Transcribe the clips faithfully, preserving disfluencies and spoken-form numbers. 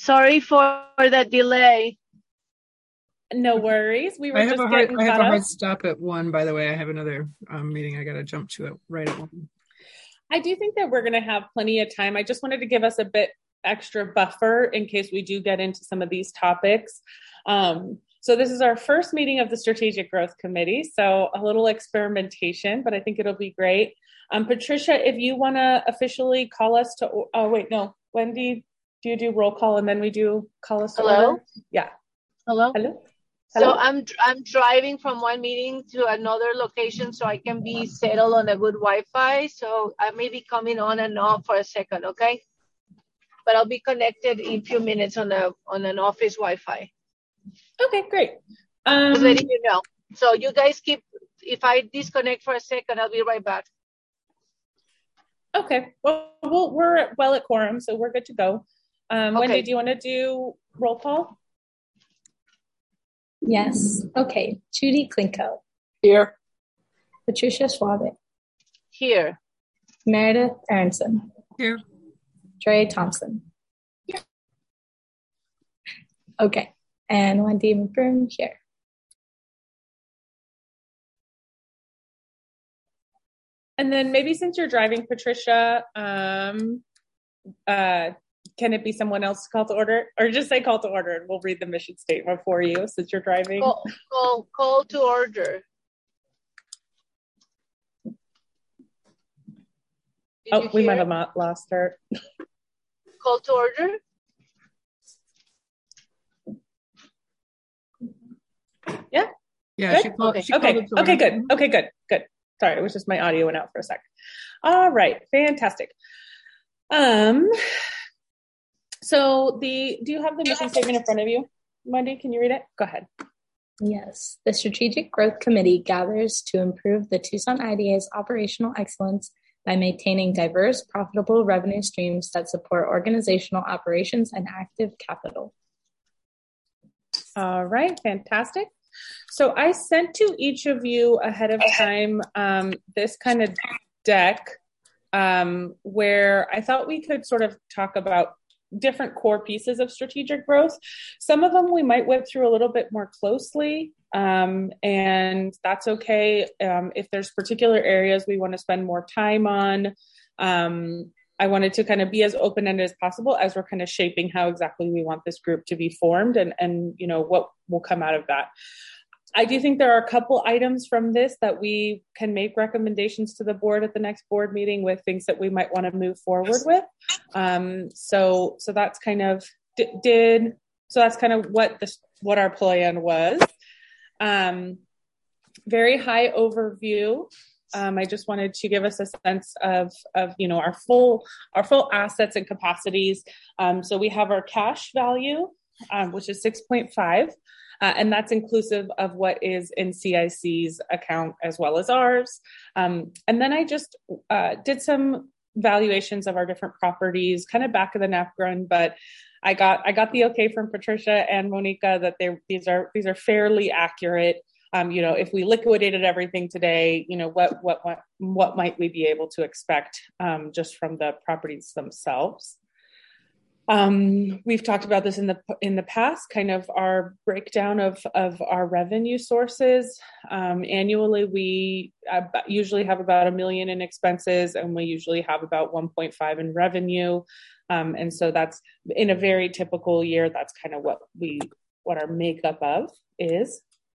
Sorry for the delay. No worries. We were I have just a hard, getting I have caught a hard up. stop at one, by the way. I have another um, meeting I got to jump to it right at one. I do think that we're going to have plenty of time. I just wanted to give us a bit extra buffer in case we do get into some of these topics. Um, so this is our first meeting of the Strategic Growth Committee. So a little experimentation, but I think it'll be great. Um, Patricia, if you want to officially call us to, oh wait, no, Wendy, do you do roll call and then we do call us to Hello? order? Yeah. Hello? Hello? So Hello? I'm I'm driving from one meeting to another location so I can be settled on a good Wi-Fi. So I may be coming on and off for a second, okay? But I'll be connected in a few minutes on a on an office Wi-Fi. Okay, great. Um, Just letting you know. So you guys keep, if I disconnect for a second, I'll be right back. Okay, well, well we're well at quorum, so we're good to go. Um, Okay. Wendy, do you want to do roll call? Yes. Okay. Judy Klinko. Here. Patricia Schwabe. Here. Meredith Aronson. Here. Dre Thompson. Here. Okay. And Wendy McBroom here. And then maybe since you're driving, Patricia, um, uh, can it be someone else call to order, or just say call to order and we'll read the mission statement for you since you're driving? Call, call, call to order. Did oh, we might have lost her. Call to order? Yeah? Yeah, good? she called, okay, she okay, called okay, good, okay, good, good. Sorry, it was just my audio went out for a sec. All right, fantastic. Um, so the, do you have the mission statement in front of you? Wendy, can you read it? Go ahead. Yes. The Strategic Growth Committee gathers to improve the Tucson I D A's operational excellence by maintaining diverse, profitable revenue streams that support organizational operations and active capital. All right, fantastic. So I sent to each of you ahead of time um, this kind of deck um, where I thought we could sort of talk about different core pieces of strategic growth. Some of them we might whip through a little bit more closely, um, and that's okay. Um, if there's particular areas we want to spend more time on, um, I wanted to kind of be as open-ended as possible as we're kind of shaping how exactly we want this group to be formed and, and you know, what will come out of that. I do think there are a couple items from this that we can make recommendations to the board at the next board meeting with things that we might want to move forward with. Um, so, so that's kind of did, so that's kind of what this, what our plan was. Um, very high overview. Um, I just wanted to give us a sense of, of, you know, our full, our full assets and capacities. Um, so we have our cash value, um, which is six point five. Uh, and that's inclusive of what is in C I C's account as well as ours. Um, and then I just uh, did some valuations of our different properties, kind of back of the napkin, but I got I got the okay from Patricia and Monica that they these are these are fairly accurate. Um, you know, if we liquidated everything today, you know, what what what what might we be able to expect um, just from the properties themselves? Um, we've talked about this in the in the past, kind of our breakdown of of our revenue sources. Um, annually, we uh, usually have about a million in expenses, and we usually have about one point five in revenue. Um, and so that's in a very typical year. That's kind of what we what our makeup of is.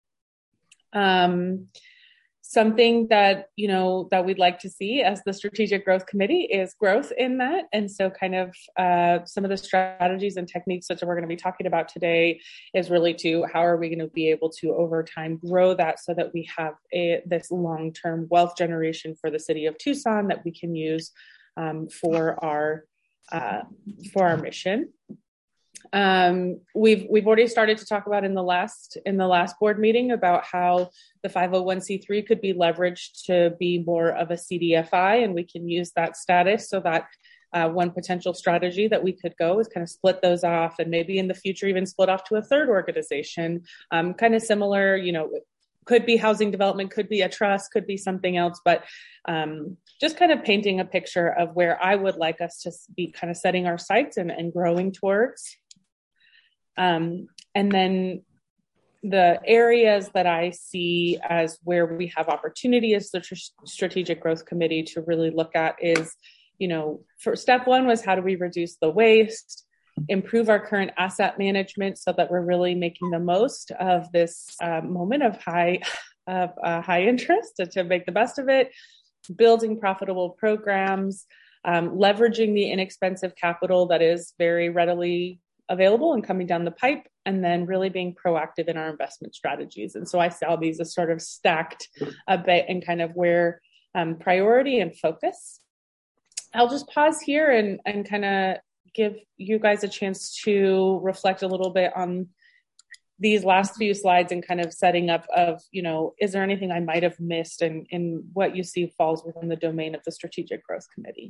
Um, Something that, you know, that we'd like to see as the Strategic Growth Committee is growth in that. And so kind of uh, some of the strategies and techniques that we're going to be talking about today is really to how are we going to be able to over time grow that so that we have a, this long-term wealth generation for the city of Tucson that we can use um, for our uh, for our mission. Um, we've we've already started to talk about in the last in the last board meeting about how the five oh one c three could be leveraged to be more of a C D F I, and we can use that status so that uh, one potential strategy that we could go is kind of split those off, and maybe in the future even split off to a third organization, um, kind of similar, you know. Could be housing development, could be a trust, could be something else, but um, just kind of painting a picture of where I would like us to be kind of setting our sights and, and growing towards. Um, and then the areas that I see as where we have opportunity as the tr- strategic growth committee to really look at is, you know, for step one was how do we reduce the waste, improve our current asset management so that we're really making the most of this uh, moment of high of uh, high interest to, to make the best of it, building profitable programs, um, leveraging the inexpensive capital that is very readily available and coming down the pipe, and then really being proactive in our investment strategies. And so I saw these as sort of stacked a bit and kind of where um, priority and focus. I'll just pause here and, and kind of give you guys a chance to reflect a little bit on these last few slides and kind of setting up of, you know, is there anything I might have missed and in, in what you see falls within the domain of the Strategic Growth Committee?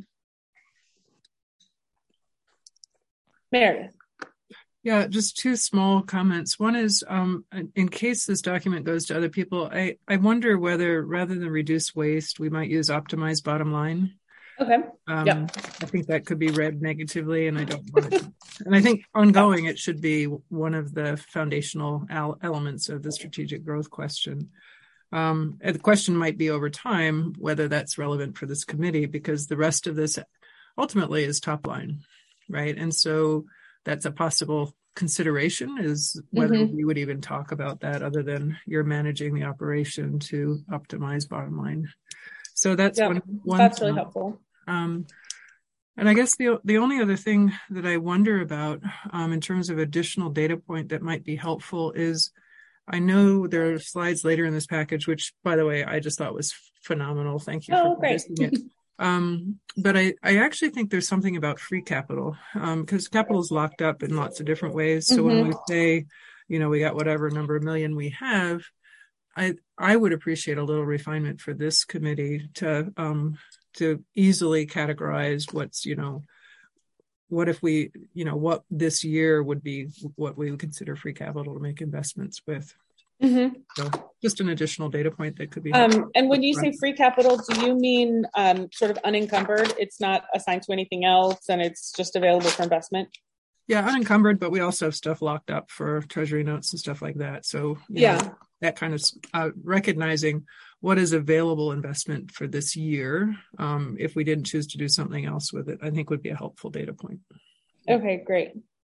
Meredith. Yeah, just two small comments. One is, um, in case this document goes to other people, I, I wonder whether rather than reduce waste, we might use optimize bottom line. Okay. Um, yep. I think that could be read negatively, and I don't want it. And I think ongoing, it should be one of the foundational al- elements of the strategic growth question. Um, and the question might be over time whether that's relevant for this committee, because the rest of this ultimately is top line, right? And so that's a possible consideration, is whether mm-hmm. we would even talk about that other than you're managing the operation to optimize bottom line. So that's yep. one, one that's thing. really helpful. Um, and I guess the the only other thing that I wonder about um, in terms of additional data point that might be helpful is, I know there are slides later in this package, which, by the way, I just thought was phenomenal. Thank you oh, for great. posting it. Um, but I, I actually think there's something about free capital, um, because capital is locked up in lots of different ways. So mm-hmm. when we say, you know, we got whatever number of million we have, I I would appreciate a little refinement for this committee to um, to easily categorize what's, you know, what if we, you know, what this year would be what we would consider free capital to make investments with. Mm-hmm. So just an additional data point that could be helpful. Um, and when you say free capital, do you mean um, sort of unencumbered? It's not assigned to anything else and it's just available for investment? Yeah, unencumbered, but we also have stuff locked up for treasury notes and stuff like that. So yeah, know, that kind of uh, recognizing what is available investment for this year, um, if we didn't choose to do something else with it, I think would be a helpful data point. Okay, great.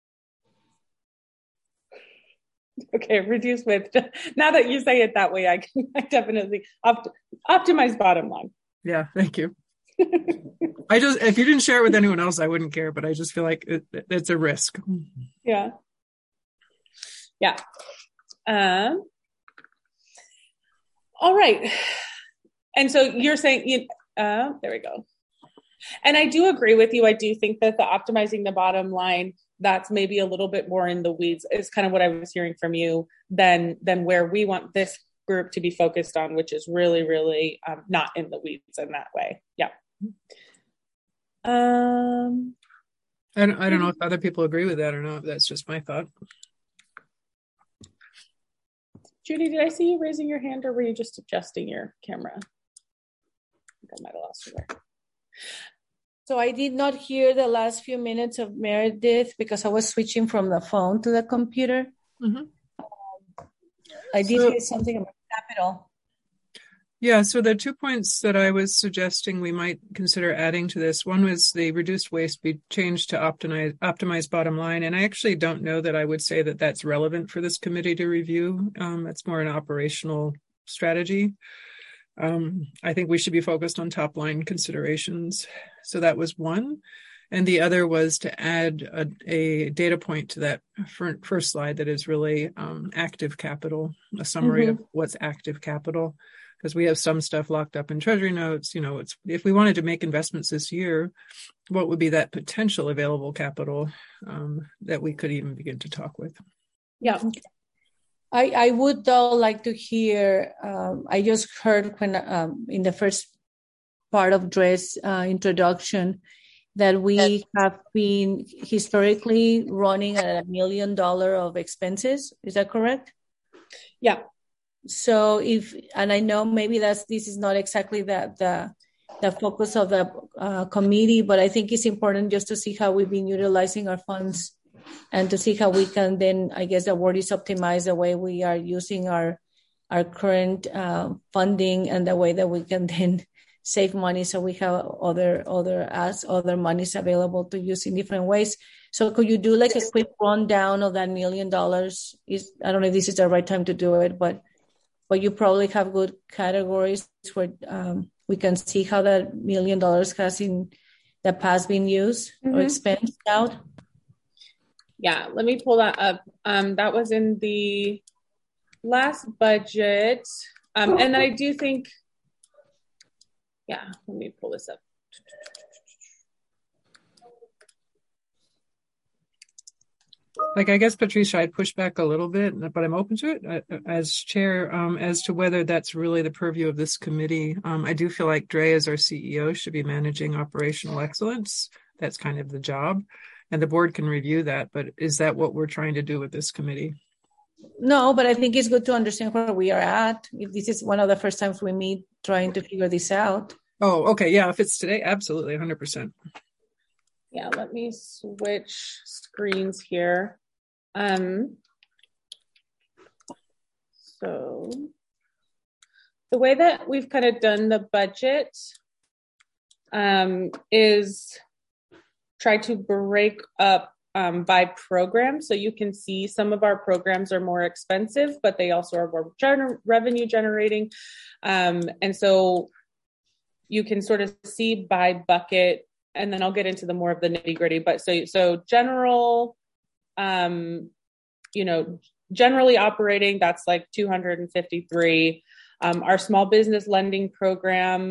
Okay, reduce with. Now that you say it that way, I can I definitely opt, optimize bottom line. Yeah, thank you. I just, if you didn't share it with anyone else, I wouldn't care, but I just feel like it, it's a risk. Yeah. Yeah. Um, all right. And so you're saying, you, uh, there we go. And I do agree with you. I do think that the optimizing the bottom line, that's maybe a little bit more in the weeds is kind of what I was hearing from you than, than where we want this group to be focused on, which is really, really um, not in the weeds in that way. Yeah. Um, I don't, I don't know if other people agree with that or not. That's just my thought. Judy, did I see you raising your hand or were you just adjusting your camera? I think I might have lost you there. So I did not hear the last few minutes of Meredith because I was switching from the phone to the computer. Mm-hmm. Um, I did so, hear something about capital. Yeah, so the two points that I was suggesting we might consider adding to this, one was the reduced waste be changed to optimize, optimize bottom line. And I actually don't know that I would say that that's relevant for this committee to review. Um, it's more an operational strategy. Um, I think we should be focused on top line considerations. So that was one. And the other was to add a, a data point to that first slide that is really um, active capital, a summary mm-hmm. of what's active capital. Because we have some stuff locked up in treasury notes. You know, it's if we wanted to make investments this year, what would be that potential available capital um, that we could even begin to talk with? Yeah. I, I would though like to hear, um, I just heard when um, in the first part of Dre's uh, introduction that we have been historically running at a million dollar of expenses. Is that correct? Yeah. So if, and I know maybe that's, this is not exactly the, the, the focus of the uh, committee, but I think it's important just to see how we've been utilizing our funds and to see how we can then, I guess the word is optimize the way we are using our our current uh, funding and the way that we can then save money so we have other other as other monies available to use in different ways. So could you do like a quick rundown of that million dollars? Is I don't know if this is the right time to do it, but but you probably have good categories where um, we can see how that million dollars has in the past been used mm-hmm. or expensed out. Yeah, let me pull that up. Um, that was in the last budget. Um, and I do think, yeah, let me pull this up. Like, I guess, Patricia, I'd push back a little bit, but I'm open to it uh, as chair, um, as to whether that's really the purview of this committee. Um, I do feel like Dre, as our C E O, should be managing operational excellence. That's kind of the job. And the board can review that, but is that what we're trying to do with this committee? No, but I think it's good to understand where we are at. If this is one of the first times we meet trying to figure this out. Oh, okay. Yeah, if it's today, absolutely, one hundred percent. Yeah, let me switch screens here. Um, so the way that we've kind of done the budget um, is try to break up um, by program. So you can see some of our programs are more expensive, but they also are more gener- revenue generating. Um, and so you can sort of see by bucket, and then I'll get into the more of the nitty gritty. But so, so general, um, you know, generally operating, that's like two hundred fifty-three. Um, our small business lending program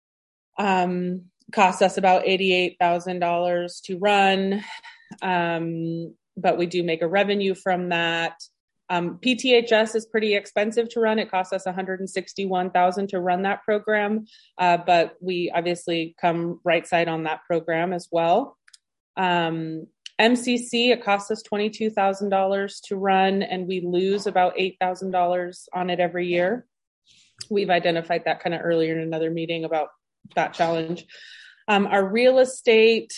um, costs us about eighty-eight thousand dollars to run. Um, but we do make a revenue from that. Um, P T H S is pretty expensive to run. It costs us one hundred sixty-one thousand dollars to run that program. Uh, but we obviously come right side on that program as well. Um, M C C, it costs us twenty-two thousand dollars to run, and we lose about eight thousand dollars on it every year. We've identified that kind of earlier in another meeting about that challenge. Um, our real estate,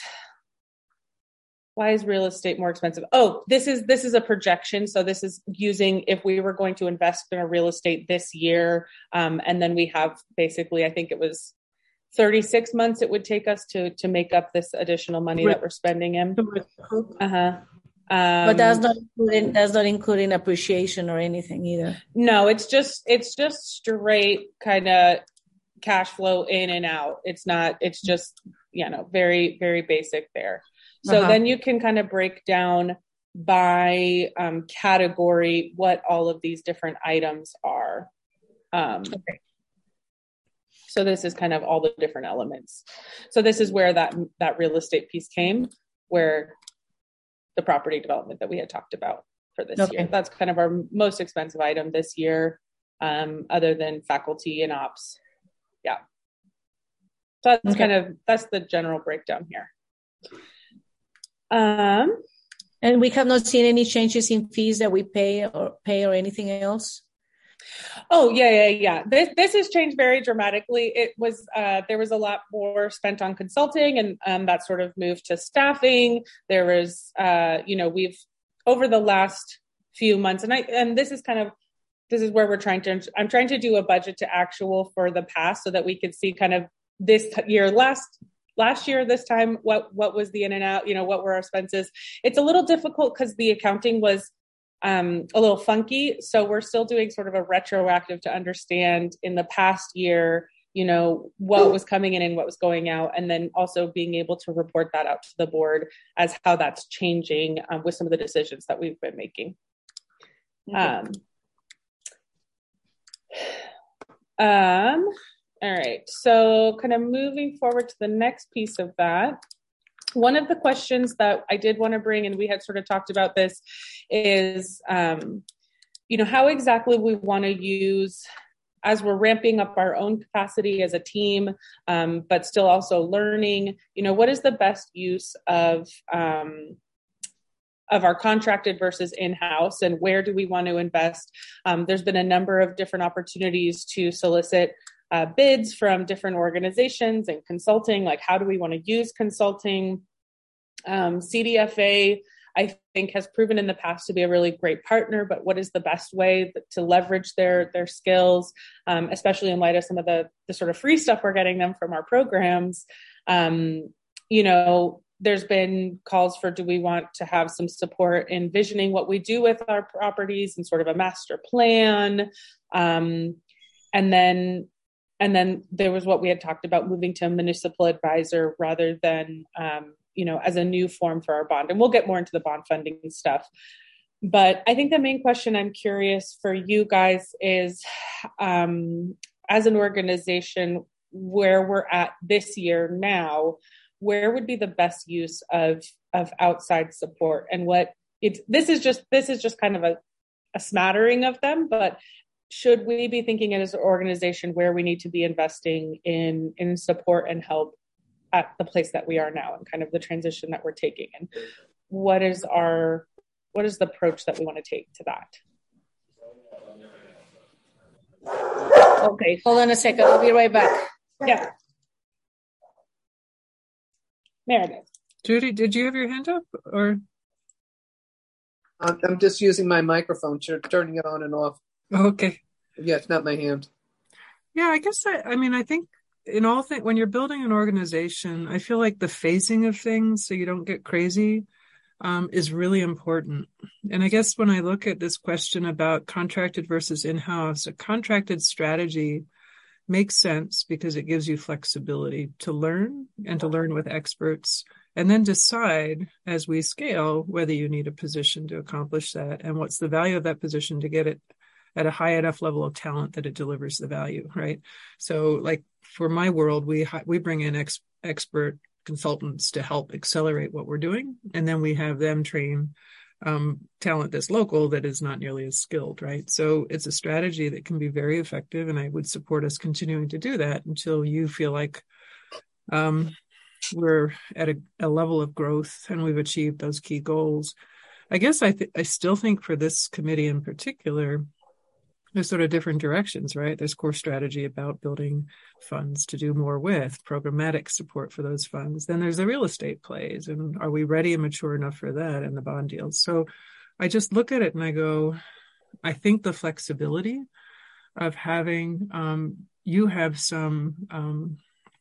why is real estate more expensive? Oh, this is this is a projection. So this is using if we were going to invest in a real estate this year, um, and then we have basically, I think it was thirty-six months it would take us to to make up this additional money that we're spending in. Uh-huh. Um, but that's not including that's not including appreciation or anything either. No, it's just it's just straight kind of cash flow in and out. It's not. It's just you know very very basic there. So uh-huh. Then you can kind of break down by um, category what all of these different items are. Um, okay. So this is kind of all the different elements. So this is where that that real estate piece came, where the property development that we had talked about for this okay. year. That's kind of our most expensive item this year, um, other than faculty and ops. Yeah. So that's okay. kind of, that's the general breakdown here. Um, and we have not seen any changes in fees that we pay or pay or anything else. Oh yeah, yeah, yeah. This this has changed very dramatically. It was uh, there was a lot more spent on consulting, and um, that sort of moved to staffing. There was, uh, you know, we've over the last few months, and I and this is kind of this is where we're trying to. I'm trying to do a budget to actual for the past, so that we could see kind of this year last. Last year, this time, what what was the in and out? You know, what were our expenses? It's a little difficult because the accounting was um, a little funky. So we're still doing sort of a retroactive to understand in the past year, you know, what was coming in and what was going out, and then also being able to report that out to the board as how that's changing um, with some of the decisions that we've been making. Mm-hmm. Um. um All right, so kind of moving forward to the next piece of that. One of the questions that I did want to bring, and we had sort of talked about this, is, um, you know, how exactly we want to use, as we're ramping up our own capacity as a team, um, but still also learning, you know, what is the best use of um, of our contracted versus in-house, and where do we want to invest? Um, there's been a number of different opportunities to solicit Uh, bids from different organizations and consulting, like how do we want to use consulting? Um, C D F A I think has proven in the past to be a really great partner, but what is the best way to leverage their, their skills, um, especially in light of some of the, the sort of free stuff we're getting them from our programs. Um, you know, there's been calls for, do we want to have some support in visioning what we do with our properties and sort of a master plan? Um, and then, and then there was what we had talked about, moving to a municipal advisor rather than, um, you know, as a new form for our bond. And we'll get more into the bond funding stuff. But I think the main question I'm curious for you guys is, um, as an organization, where we're at this year now, where would be the best use of, of outside support? And what it's, this is just, this is just kind of a, a smattering of them, but should we be thinking as an organization where we need to be investing in, in support and help at the place that we are now and kind of the transition that we're taking? And what is our, what is the approach that we want to take to that? Okay, hold on a second. I'll be right back. Yeah. Meredith. Judy, did you have your hand up or? I'm just using my microphone, turning it on and off. Okay. Yeah, it's not my hand. Yeah, I guess I, I mean, I think in all things, when you're building an organization, I feel like the phasing of things so you don't get crazy um, is really important. And I guess when I look at this question about contracted versus in-house, a contracted strategy makes sense because it gives you flexibility to learn and to learn with experts and then decide as we scale whether you need a position to accomplish that and what's the value of that position to get it at a high enough level of talent that it delivers the value, right? So like for my world, we we bring in ex, expert consultants to help accelerate what we're doing. And then we have them train um, talent that's local that is not nearly as skilled, right? So it's a strategy that can be very effective. And I would support us continuing to do that until you feel like um, we're at a, a level of growth and we've achieved those key goals. I guess I, th- I still think for this committee in particular, there's sort of different directions, right? There's core strategy about building funds to do more with, programmatic support for those funds. Then there's the real estate plays. And are we ready and mature enough for that and the bond deals? So I just look at it and I go, I think the flexibility of having, um, you have some, um,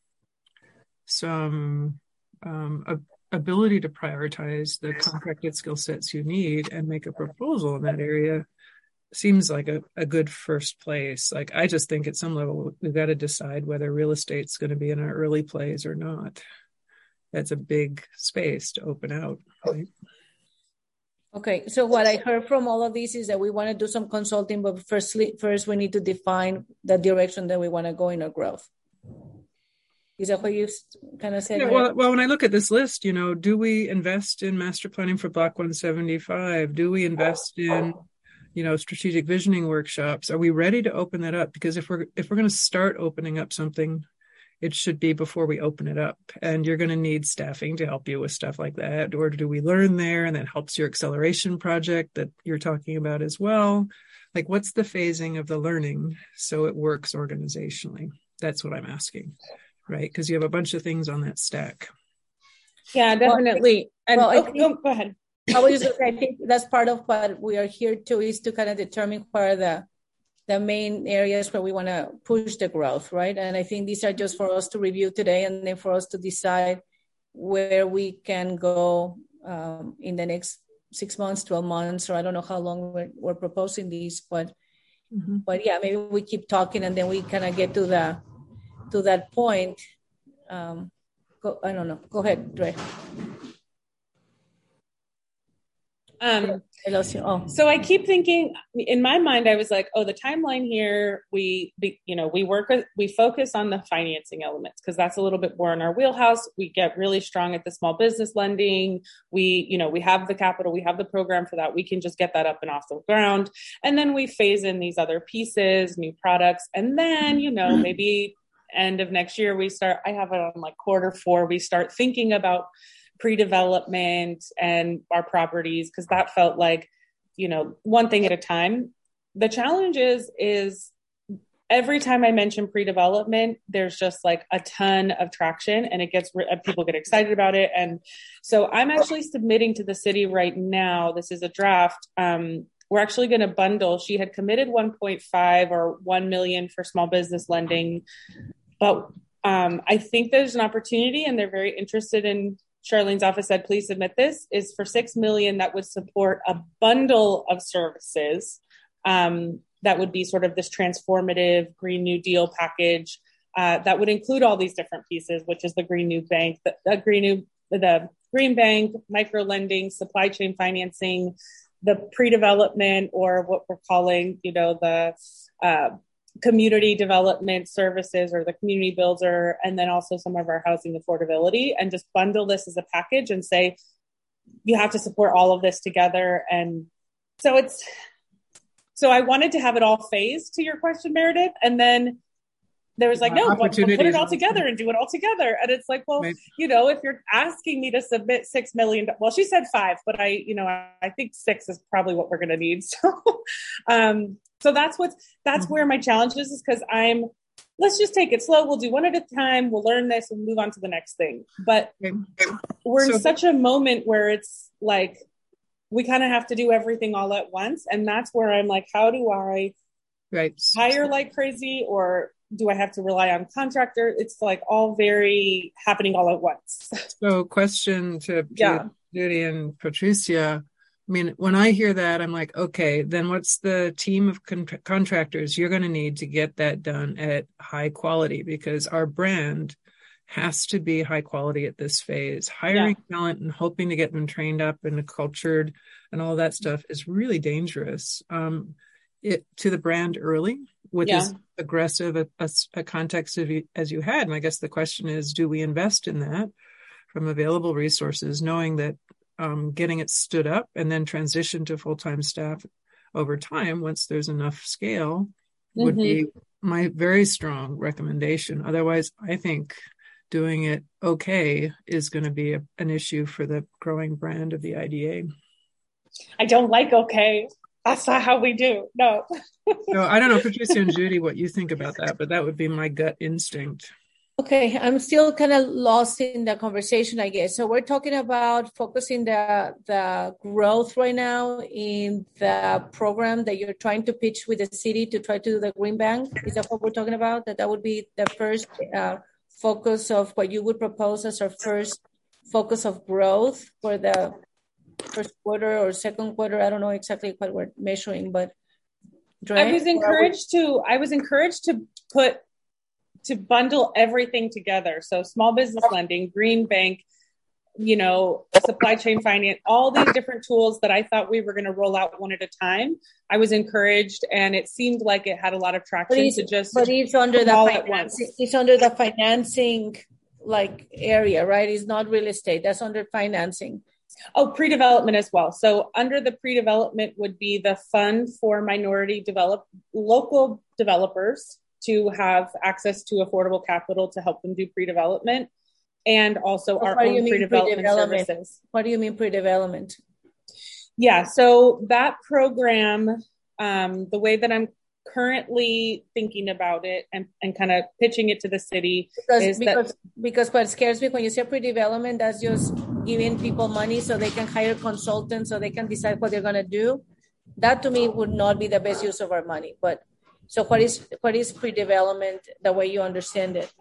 some um, a, ability to prioritize the contracted skill sets you need and make a proposal in that area seems like a, a good first place. Like, I just think at some level, we've got to decide whether real estate's going to be in our early plays or not. That's a big space to open out, right? Okay, so what I heard from all of this is that we want to do some consulting, but firstly, first we need to define the direction that we want to go in our growth. Is that what you kind of said? Yeah, well, well, when I look at this list, you know, do we invest in master planning for Block one seventy-five? Do we invest in, you know, strategic visioning workshops? Are we ready to open that up? Because if we're if we're going to start opening up something, it should be before we open it up. And you're going to need staffing to help you with stuff like that. Or do we learn there and that helps your acceleration project that you're talking about as well? Like, what's the phasing of the learning so it works organizationally? That's what I'm asking, right? Because you have a bunch of things on that stack. Yeah, definitely. Well, and well, oh, think, go, go ahead. I was just, I think that's part of what we are here to, is to kind of determine what are the the main areas where we want to push the growth, right? And I think these are just for us to review today and then for us to decide where we can go um, in the next six months, twelve months, or I don't know how long we're, we're proposing these, but mm-hmm. but yeah, maybe we keep talking and then we kind of get to the to that point. Um, go, I don't know. Go ahead, Dre. Um, oh. So I keep thinking in my mind, I was like, oh, the timeline here, we, you know, we work with, we focus on the financing elements because that's a little bit more in our wheelhouse. We get really strong at the small business lending. We, you know, we have the capital, we have the program for that. We can just get that up and off the ground. And then we phase in these other pieces, new products. And then, you know, maybe end of next year, we start, I have it on like quarter four, we start thinking about pre-development and our properties, because that felt like, you know, one thing at a time. The challenge is, is every time I mention pre-development, there's just like a ton of traction and it gets, people get excited about it. And so I'm actually submitting to the city right now. This is a draft. Um, we're actually going to bundle. She had committed one point five or one million for small business lending, but um, I think there's an opportunity and they're very interested in, Charlene's office said, please submit this, is for six million that would support a bundle of services. Um, that would be sort of this transformative Green New Deal package uh, that would include all these different pieces, which is the Green New Bank, the, the Green New, the Green Bank, micro lending, supply chain financing, the pre-development, or what we're calling, you know, the uh, community development services or the community builder, and then also some of our housing affordability, and just bundle this as a package and say, you have to support all of this together. And so it's, So I wanted to have it all phased to your question, Meredith. And then there was like, no, we'll, we'll put it all together and do it all together. And it's like, well, right. you know, if you're asking me to submit six million, well, she said five, but I, you know, I think six is probably what we're going to need. So, um, so that's what's, that's mm-hmm. where my challenge is, is because I'm, let's just take it slow. We'll do one at a time. We'll learn this and move on to the next thing. But okay. we're so, in such a moment where it's like, we kind of have to do everything all at once. And that's where I'm like, how do I right. hire like crazy, or do I have to rely on contractor? It's like all very happening all at once. So question to, to yeah. Judy and Patricia. I mean, when I hear that, I'm like, okay, then what's the team of con- contractors you're going to need to get that done at high quality? Because our brand has to be high quality at this phase. Hiring yeah. talent and hoping to get them trained up and cultured and all that stuff is really dangerous um, it, to the brand early with yeah. as aggressive a, a, a context of you, as you had. And I guess the question is, do we invest in that from available resources, knowing that um, getting it stood up and then transition to full-time staff over time, once there's enough scale, would mm-hmm. be my very strong recommendation. Otherwise, I think doing it okay is going to be a, an issue for the growing brand of the I D A. I don't like okay. That's not how we do. No. So I don't know, Patricia and Judy, what you think about that, but that would be my gut instinct. Okay, I'm still kind of lost in the conversation, I guess. So we're talking about focusing the the growth right now in the program that you're trying to pitch with the city to try to do the Green Bank. Is that what we're talking about? That that would be the first uh, focus of what you would propose as our first focus of growth for the first quarter or second quarter. I don't know exactly what we're measuring, but right? I was encouraged to, I was encouraged to put, to bundle everything together. So small business lending, Green Bank, you know, supply chain finance, all these different tools that I thought we were going to roll out one at a time. I was encouraged, and it seemed like it had a lot of traction to just but it's under the financing, it's under the financing like area, right? It's not real estate. That's under financing. Oh, pre-development as well. So under the pre-development would be the fund for minority develop local developers to have access to affordable capital to help them do pre-development. And also our own pre-development, pre-development services. What do you mean pre-development? Yeah, so that program, um, the way that I'm currently thinking about it and, and kind of pitching it to the city because, is because, that... Because what scares me when you say pre-development, that's just giving people money so they can hire consultants so they can decide what they're going to do. That to me would not be the best use of our money. But so what is what is pre-development the way you understand it?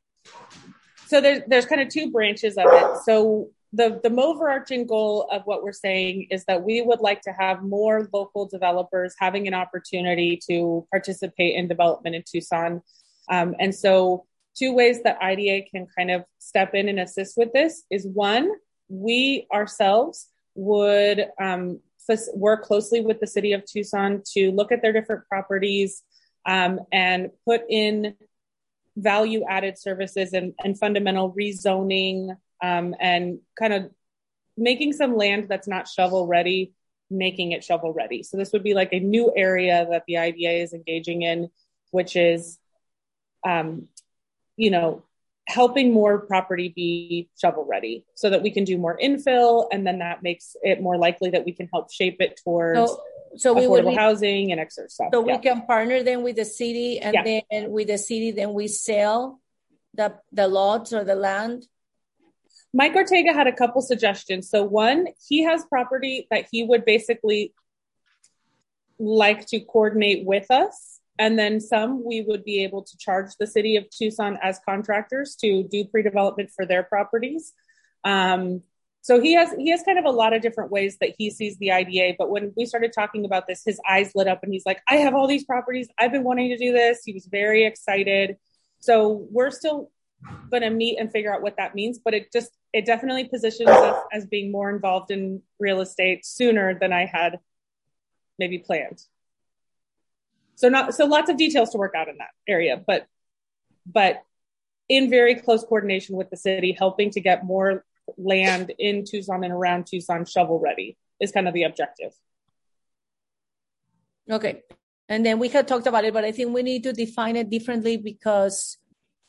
So there's there's kind of two branches of it. So the, the overarching goal of what we're saying is that we would like to have more local developers having an opportunity to participate in development in Tucson. Um, and so two ways that I D A can kind of step in and assist with this is, one, we ourselves would um, work closely with the city of Tucson to look at their different properties um, and put in value-added services and, and fundamental rezoning um, and kind of making some land that's not shovel-ready, making it shovel-ready. So this would be like a new area that the I D A is engaging in, which is, um, you know, helping more property be shovel-ready so that we can do more infill, and then that makes it more likely that we can help shape it towards... So, so we would affordable need, housing and extra stuff. So yeah. we can partner then with the city, and yeah. then with the city, then we sell the the lots or the land. Mike Ortega had a couple suggestions. So one, he has property that he would basically like to coordinate with us. And then some we would be able to charge the city of Tucson as contractors to do pre-development for their properties. Um, so he has he has kind of a lot of different ways that he sees the I D A. But when we started talking about this, his eyes lit up and he's like, I have all these properties. I've been wanting to do this. He was very excited. So we're still going to meet and figure out what that means. But it just, it definitely positions us as being more involved in real estate sooner than I had maybe planned. So not, so lots of details to work out in that area, but, but in very close coordination with the city, helping to get more land in Tucson and around Tucson shovel ready is kind of the objective. Okay. And then we had talked about it, but I think we need to define it differently because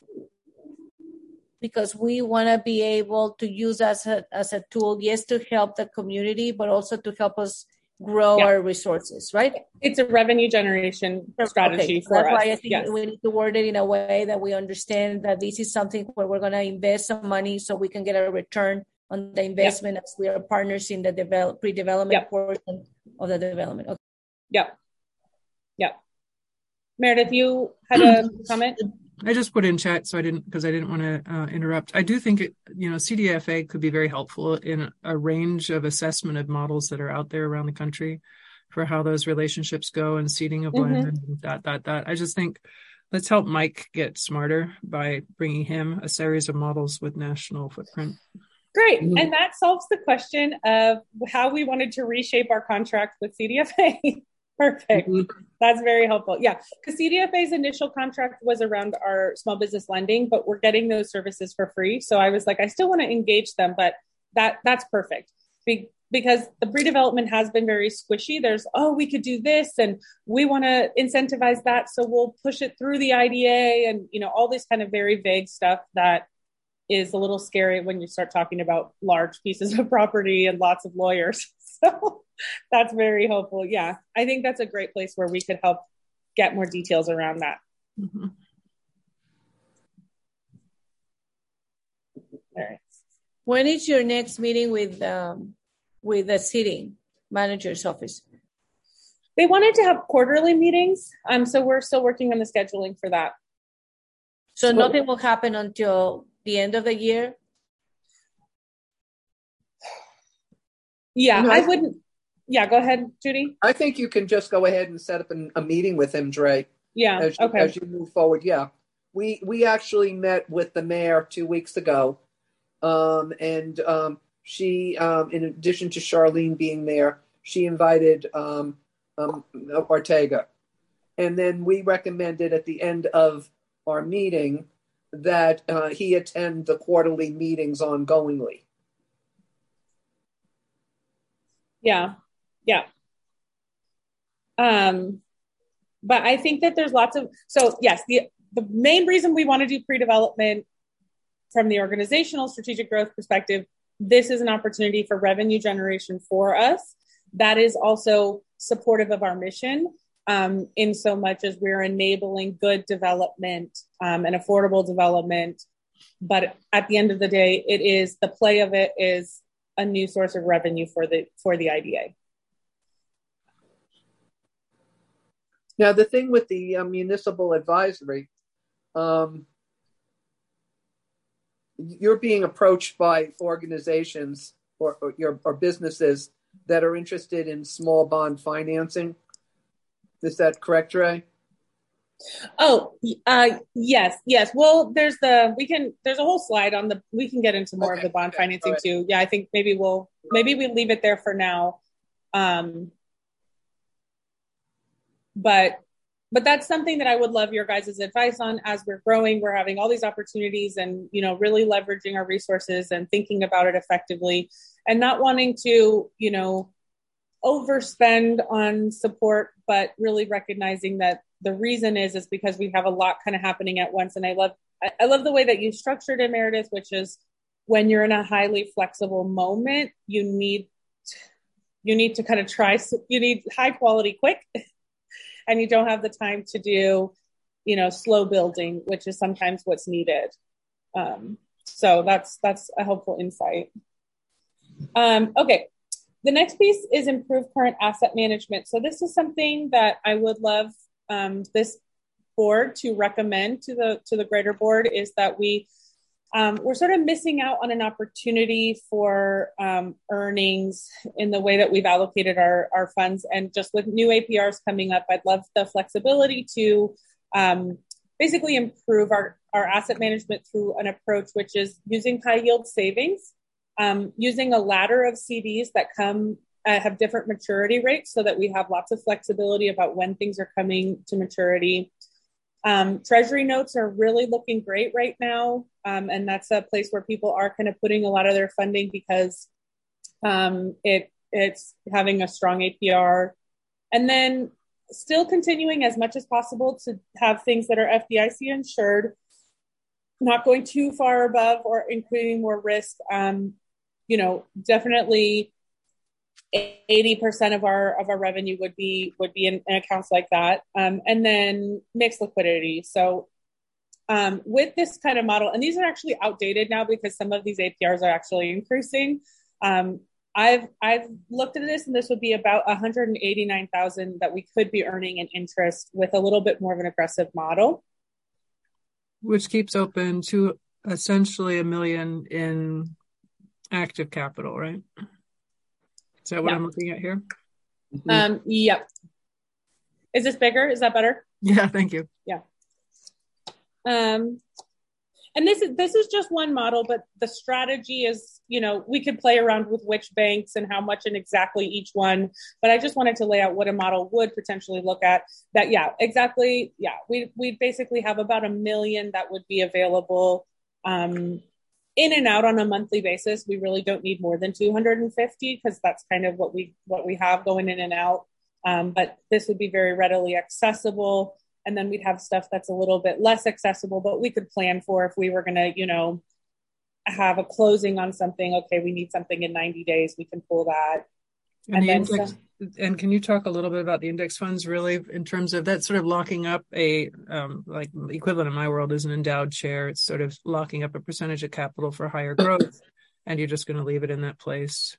because we want to be able to use as a, as a tool, yes, to help the community, but also to help us grow yeah. our resources, right? It's a revenue generation strategy okay. for That's us. why I think yes. we need to word it in a way that we understand that this is something where we're going to invest some money so we can get a return on the investment yeah. as we are partners in the develop, pre-development yeah. portion of the development. Okay. Yeah. Yeah. Meredith, you had a comment? I just put in chat, so I didn't, because I didn't want to uh, interrupt. I do think, it, you know, C D F A could be very helpful in a range of assessment of models that are out there around the country for how those relationships go and seeding of mm-hmm. land and that, that, that. I just think let's help Mike get smarter by bringing him a series of models with national footprint. Great. Mm-hmm. And that solves the question of how we wanted to reshape our contract with C D F A. Perfect. Mm-hmm. That's very helpful. Yeah. Because C D F A's initial contract was around our small business lending, but we're getting those services for free. So I was like, I still want to engage them, but that that's perfect. Be- because the pre-development has been very squishy. There's, oh, we could do this and we want to incentivize that. So we'll push it through the I D A and, you know, all this kind of very vague stuff that is a little scary when you start talking about large pieces of property and lots of lawyers. So that's very helpful. Yeah, I think that's a great place where we could help get more details around that. Mm-hmm. All right. When is your next meeting with um, with the city manager's office? They wanted to have quarterly meetings, um, so we're still working on the scheduling for that. So, so nothing will happen until the end of the year? Yeah, you know, I wouldn't. Yeah, go ahead, Judy. I think you can just go ahead and set up an, a meeting with him, Dre. Yeah, as you, okay. As you move forward, yeah. We we actually met with the mayor two weeks ago, um, and um, she, um, in addition to Charlene being there, she invited um, um, Ortega. And then we recommended at the end of our meeting that uh, he attend the quarterly meetings ongoingly. Yeah, yeah. Um, but I think that there's lots of, so yes, the, the main reason we want to do pre-development from the organizational strategic growth perspective, this is an opportunity for revenue generation for us. That is also supportive of our mission, um, in so much as we're enabling good development um, and affordable development. But at the end of the day, it is, the play of it is a new source of revenue for the for the I D A. Now, the thing with the uh, municipal advisory, um, you're being approached by organizations or, or, your, or businesses that are interested in small bond financing. Is that correct, Ray? Oh, uh, yes, yes. Well, there's the, we can, there's a whole slide on the, we can get into more okay, of the bond okay, financing right. too. Yeah, I think maybe we'll, maybe we leave it there for now. Um, but, but that's something that I would love your guys' advice on as we're growing. We're having all these opportunities and, you know, really leveraging our resources and thinking about it effectively and not wanting to, you know, overspend on support, but really recognizing that the reason is, is because we have a lot kind of happening at once. And I love, I, I love the way that you structured it, Meredith, which is when you're in a highly flexible moment, you need, you need to kind of try, you need high quality quick, and you don't have the time to do, you know, slow building, which is sometimes what's needed. Um, so that's, that's a helpful insight. Um, okay. The next piece is improve current asset management. So this is something that I would love um, this board to recommend to the to the greater board, is that we um, we're sort of missing out on an opportunity for um, earnings in the way that we've allocated our, our funds. And just with new A P Rs coming up, I'd love the flexibility to um, basically improve our, our asset management through an approach which is using high yield savings. Um, using a ladder of C Ds that come uh, have different maturity rates, so that we have lots of flexibility about when things are coming to maturity. Um, treasury notes are really looking great right now. Um, and that's a place where people are kind of putting a lot of their funding, because um, it it's having a strong A P R. And then still continuing as much as possible to have things that are F D I C insured, not going too far above or including more risk. Um, you know, definitely eighty percent of our, of our revenue would be, would be in, in accounts like that. Um, and then mixed liquidity. So um, with this kind of model, and these are actually outdated now because some of these A P Rs are actually increasing. Um, I've, I've looked at this, and this would be about one hundred eighty-nine thousand that we could be earning in interest with a little bit more of an aggressive model. Which keeps open to essentially a million in active capital, right? Is that what yeah. I'm looking at here? Mm-hmm. Um, yep. Is this bigger? Is that better? Yeah, thank you. Yeah. Um, and this is this is just one model, but the strategy is, you know, we could play around with which banks and how much in exactly each one. But I just wanted to lay out what a model would potentially look at. That, yeah, exactly. Yeah, we we basically have about a million that would be available um, in and out on a monthly basis. We really don't need more than two hundred fifty, because that's kind of what we what we have going in and out. Um, but this would be very readily accessible. And then we'd have stuff that's a little bit less accessible, but we could plan for if we were going to, you know, have a closing on something. Okay, we need something in ninety days. We can pull that. And, and, the then index, some, and can you talk a little bit about the index funds, really, in terms of that sort of locking up a, um, like equivalent in my world is an endowed chair. It's sort of locking up a percentage of capital for higher growth, and you're just going to leave it in that place.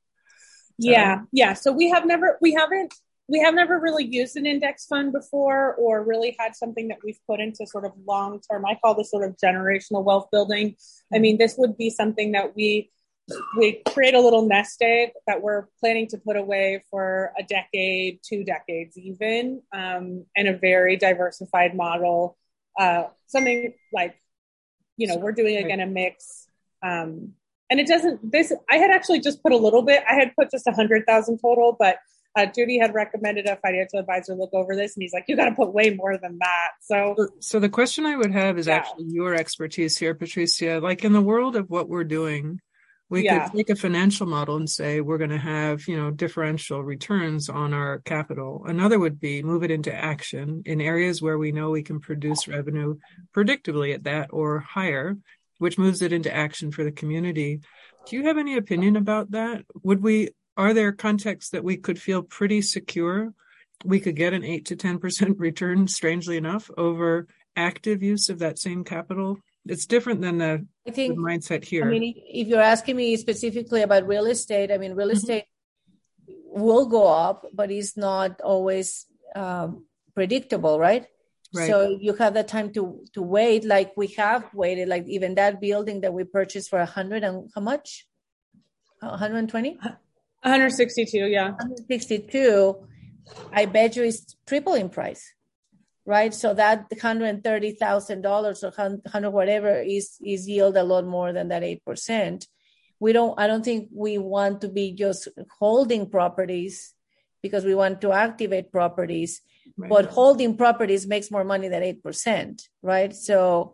Yeah, so, yeah. So we have never, we haven't, We have never really used an index fund before, or really had something that we've put into sort of long-term. I call this sort of generational wealth building. I mean, this would be something that we we create a little nest egg that we're planning to put away for a decade, two decades even, um, in a very diversified model. Uh, something like, you know, we're doing, again, a mix. Um, and it doesn't, this, I had actually just put a little bit, I had put just one hundred thousand total, but Uh, Judy had recommended a financial advisor look over this, and he's like, you got to put way more than that. So, so the question I would have is yeah. actually your expertise here, Patricia. Like in the world of what we're doing, we yeah. could take a financial model and say we're going to have, you know, differential returns on our capital. Another would be move it into action in areas where we know we can produce revenue predictably at that or higher, which moves it into action for the community. Do you have any opinion about that? Would we? Are there contexts that we could feel pretty secure we could get an eight to ten percent return, strangely enough, over active use of that same capital? It's different than the, I think, the mindset here. I mean, if you're asking me specifically about real estate, I mean, real estate mm-hmm. will go up, but it's not always um, predictable, right? Right. So you have the time to to wait, like we have waited, like even that building that we purchased for a hundred and how much? one hundred twenty? one hundred sixty-two, yeah. one hundred sixty-two, I bet you is triple in price, right? So that one hundred thirty thousand dollars or one hundred whatever is is yield a lot more than that eight percent. We don't, I don't think we want to be just holding properties because we want to activate properties, right. But holding properties makes more money than eight percent, right? So,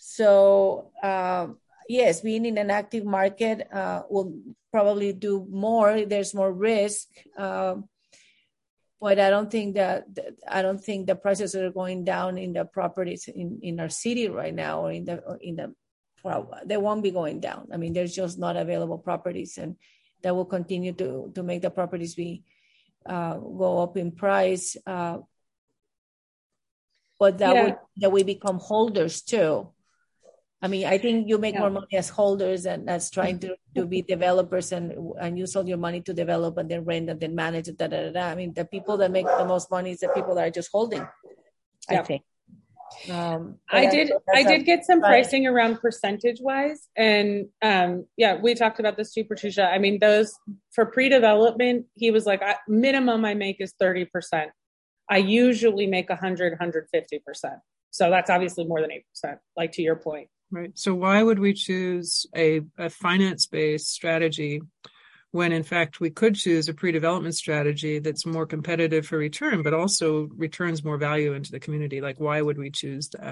so, um, yes, being in an active market uh, will probably do more. There's more risk, um, but I don't think that I don't think the prices are going down in the properties in, in our city right now, or in the or in the. Well, they won't be going down. I mean, there's just not available properties, and that will continue to to make the properties be uh, go up in price, uh, but that Yeah. we that we become holders too. I mean, I think you make Yeah. more money as holders and as trying to, to be developers and and use all your money to develop and then rent and then manage it. Da, da, da, da. I mean, the people that make the most money is the people that are just holding. Yeah. I think. Um, I did. I did get some right. pricing around percentage wise, and um, yeah, we talked about this too, Patricia. I mean, those for pre-development, he was like, I, minimum I make is thirty percent. I usually make one hundred, one hundred fifty percent. So that's obviously more than eight percent. Like to your point, right? So why would we choose a, a finance-based strategy when in fact we could choose a pre-development strategy that's more competitive for return, but also returns more value into the community? Like, why would we choose that?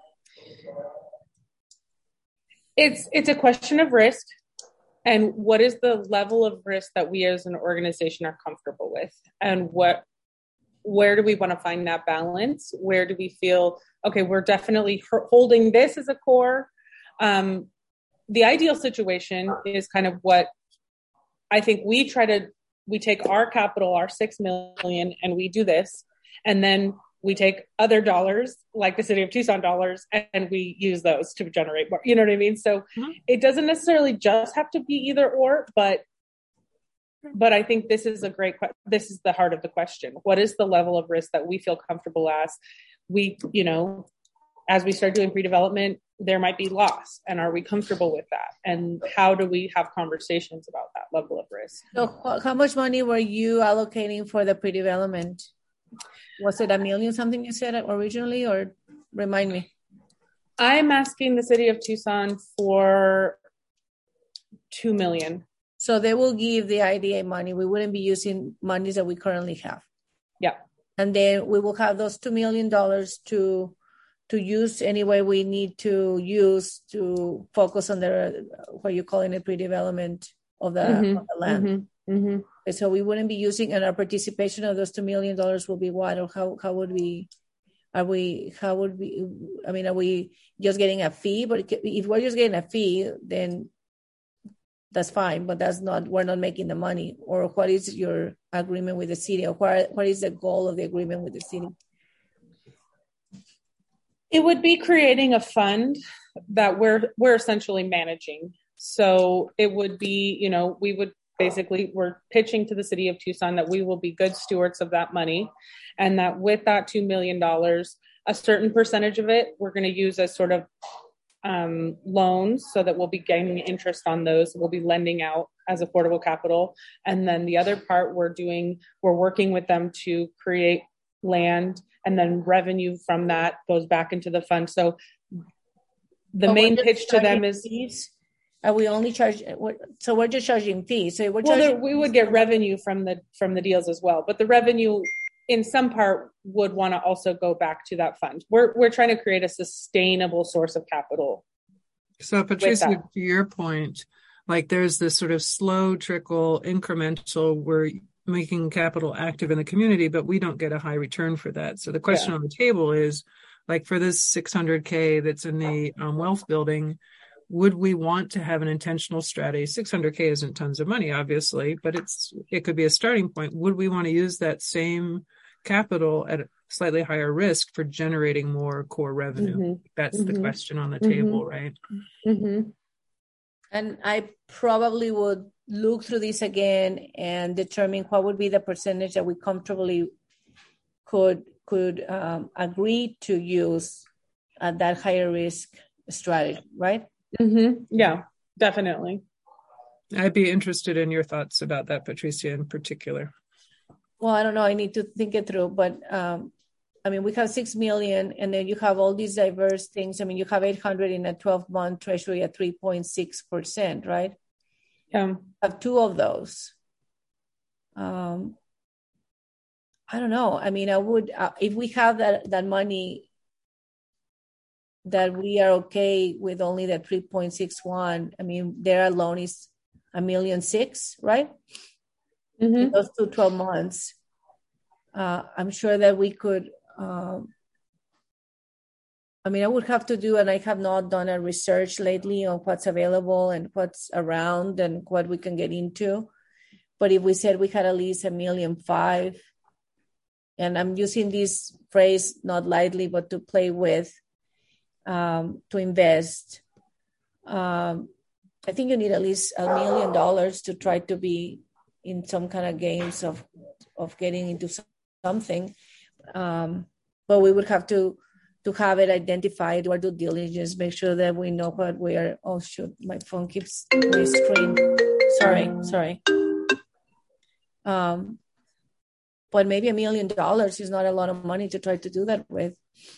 It's it's a question of risk, and what is the level of risk that we as an organization are comfortable with, and what where do we want to find that balance? Where do we feel, okay, we're definitely holding this as a core. Um, the ideal situation is kind of what I think we try to, we take our capital, our six million, and we do this. And then we take other dollars, like the City of Tucson dollars, and we use those to generate more, you know what I mean? So mm-hmm. It doesn't necessarily just have to be either or, but But I think this is a great, this is the heart of the question. What is the level of risk that we feel comfortable as we, you know, as we start doing pre-development, there might be loss. And are we comfortable with that? And how do we have conversations about that level of risk? So how much money were you allocating for the pre-development? Was it a million something you said originally, or remind me? I'm asking the City of Tucson for two million. So they will give the I D A money. We wouldn't be using monies that we currently have. Yeah. And then we will have those two million dollars to to use any way we need to use to focus on the, what you're calling it, pre-development of the, mm-hmm. of the land. Mm-hmm. Mm-hmm. So we wouldn't be using, and our participation of those two million dollars will be what, or how, how would we, are we, how would we, I mean, are we just getting a fee? But if we're just getting a fee, then that's fine, but that's not, we're not making the money. Or what is your agreement with the city? Or what, what is the goal of the agreement with the city? It would be creating a fund that we're, we're essentially managing. So it would be, you know, we would basically, we're pitching to the City of Tucson that we will be good stewards of that money. And that with that two million dollars, a certain percentage of it, we're going to use as sort of um, loans, so that we'll be gaining interest on those. We'll be lending out as affordable capital. And then the other part we're doing, we're working with them to create land, and then revenue from that goes back into the fund. So the oh, main pitch to them is, fees? Are we only charge? So we're just charging fees. So we're well, charging there, we would get revenue from the, from the deals as well, but the revenue in some part would want to also go back to that fund. We're we're trying to create a sustainable source of capital. So Patricia, to your point, like there's this sort of slow trickle, incremental, we're making capital active in the community, but we don't get a high return for that. So the question yeah. on the table is, like for this six hundred K that's in the um, wealth building, would we want to have an intentional strategy? six hundred K isn't tons of money, obviously, but it's it could be a starting point. Would we want to use that same capital at a slightly higher risk for generating more core revenue? Mm-hmm. That's mm-hmm. the question on the mm-hmm. table, right? Mm-hmm. And I probably would look through this again and determine what would be the percentage that we comfortably could could um, agree to use at that higher risk strategy, right? Mm-hmm. Yeah, definitely. I'd be interested in your thoughts about that, Patricia, in particular. Well, I don't know. I need to think it through, but um, I mean, we have six million, and then you have all these diverse things. I mean, you have eight hundred in a twelve-month treasury at three point six percent, right? Yeah. You have two of those. Um, I don't know. I mean, I would uh, if we have that that money, that we are okay with only the three point six one. I mean, their alone is a million six, right? Mm-hmm. In those two twelve months, uh, I'm sure that we could. Um, I mean, I would have to do, and I have not done a research lately on what's available and what's around and what we can get into. But if we said we had at least a million five, and I'm using this phrase not lightly, but to play with, um, to invest, um, I think you need at least a million dollars to try to be in some kind of games of, of getting into something. Um, but we would have to, to have it identified, do our due diligence, make sure that we know what we are. Oh, shoot, my phone keeps my screen. Sorry, sorry. Um, but maybe a million dollars is not a lot of money to try to do that with.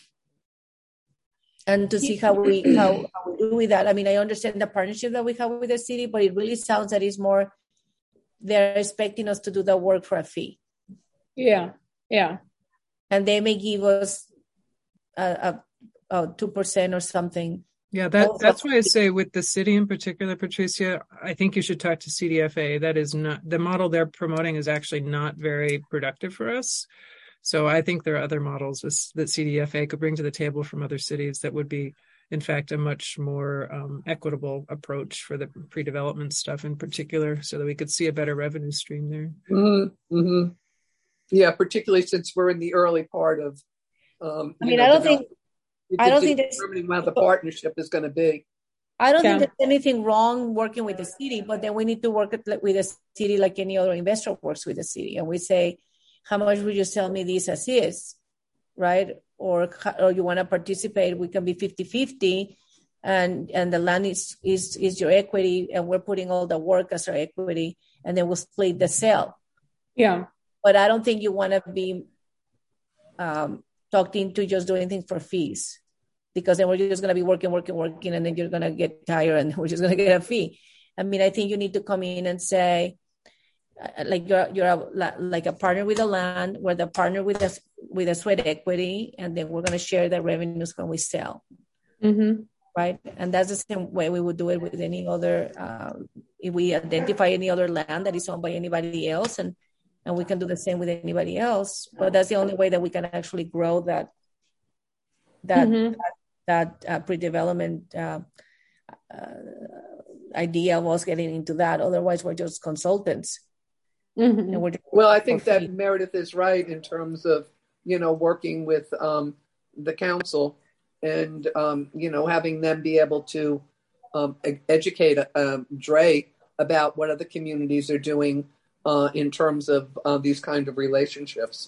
And to see how we how, how we do with that. I mean, I understand the partnership that we have with the city, but it really sounds that it's more they're expecting us to do the work for a fee. Yeah, yeah. And they may give us a, a, a two percent or something. Yeah, that that's why I say with the city in particular, Patricia, I think you should talk to C D F A. That is not the model they're promoting is actually not very productive for us. So I think there are other models that C D F A could bring to the table from other cities that would be, in fact, a much more um, equitable approach for the pre-development stuff in particular, so that we could see a better revenue stream there. Mm-hmm. Mm-hmm. Yeah, particularly since we're in the early part of. Um, I mean, know, I don't think. I don't think that's determining what the partnership is going to be. I don't Yeah. think there's anything wrong working with the city, but then we need to work with the city like any other investor works with the city, and we say, how much would you sell me this as is, right? Or or you want to participate? We can be fifty-fifty, and and the land is is is your equity, and we're putting all the work as our equity, and then we'll split the sale. Yeah. But I don't think you want to be um, talked into just doing things for fees, because then we're just going to be working, working, working, and then you're going to get tired and we're just going to get a fee. I mean, I think you need to come in and say, uh, like you're you're a, like a partner with the land, we're the partner with a, with a sweat equity, and then we're going to share the revenues when we sell. Mm-hmm. Right? And that's the same way we would do it with any other, uh, if we identify any other land that is owned by anybody else, and And we can do the same with anybody else, but that's the only way that we can actually grow that that mm-hmm. that, that uh, pre-development uh, uh, idea of us getting into that. Otherwise, we're just consultants. Mm-hmm. And we're well, I think that free. Meredith is right in terms of you know working with um, the council and um, you know having them be able to um, educate uh, Dre about what other communities are doing. Uh, in terms of uh, these kind of relationships.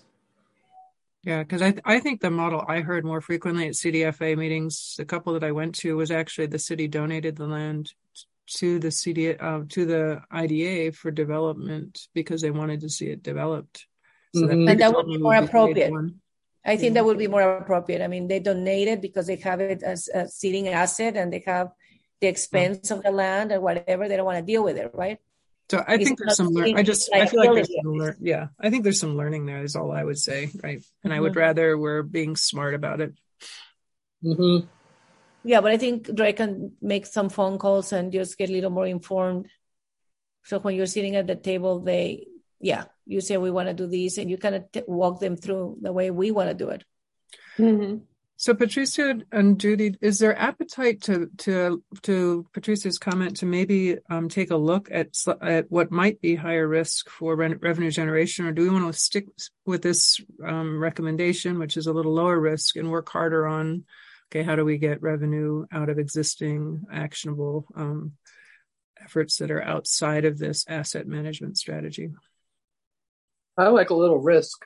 Yeah, because I th- I think the model I heard more frequently at C D F A meetings, the couple that I went to, was actually the city donated the land to the C D uh, to the I D A for development because they wanted to see it developed. So mm-hmm. that and that would be more would be appropriate. I think yeah. that would be more appropriate. I mean, they donate it because they have it as a sitting asset and they have the expense mm-hmm. of the land or whatever. They don't want to deal with it, right? So I it's think there's some, lear- I just, I feel like there's some, lear- yeah, I think there's some learning there is all I would say. Right. And mm-hmm. I would rather we're being smart about it. Mm-hmm. Yeah. But I think Dre can make some phone calls and just get a little more informed. So when you're sitting at the table, they, yeah, you say, we want to do this, and you kind of t- walk them through the way we want to do it. Mm-hmm. So Patricia and Judy, is there appetite to to to Patricia's comment to maybe um, take a look at at what might be higher risk for re- revenue generation, or do we want to stick with this um, recommendation, which is a little lower risk, and work harder on, okay, how do we get revenue out of existing actionable um, efforts that are outside of this asset management strategy? I like a little risk.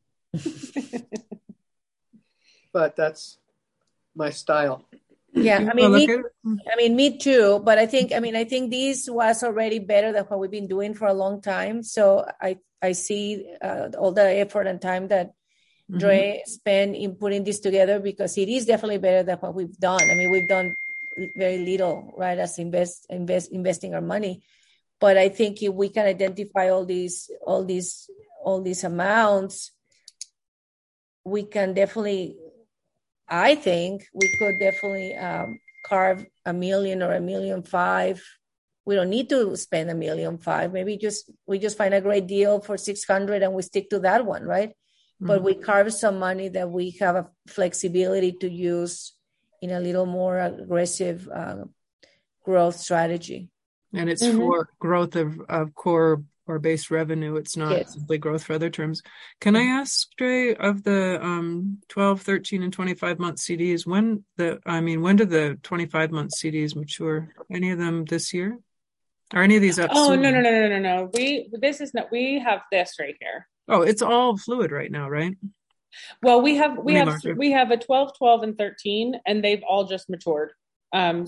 But that's my style. Yeah, I mean, me, I mean, me too. But I think, I mean, I think this was already better than what we've been doing for a long time. So I, I see uh, all the effort and time that mm-hmm. Dre spent in putting this together, because it is definitely better than what we've done. I mean, we've done very little, right, as invest, invest, investing our money. But I think if we can identify all these, all these, all these amounts, we can definitely. I think we could definitely um, carve a million or a million five. We don't need to spend a million five. Maybe just we just find a great deal for six hundred and we stick to that one, right? Mm-hmm. But we carve some money that we have a flexibility to use in a little more aggressive uh, growth strategy. And it's mm-hmm. for growth of, of core or base revenue. It's not Yes. simply growth for other terms. Can I ask, Dre, of the um, twelve, thirteen, and twenty-five month C Ds, when the, I mean, when do the twenty-five month C Ds mature? Any of them this year? Are any of these up Oh, soon? no, no, no, no, no, no. We, this is not, we have this right here. Oh, it's all fluid right now, right? Well, we have, we Money have, market. we have a twelve, twelve, and thirteen, and they've all just matured. Um,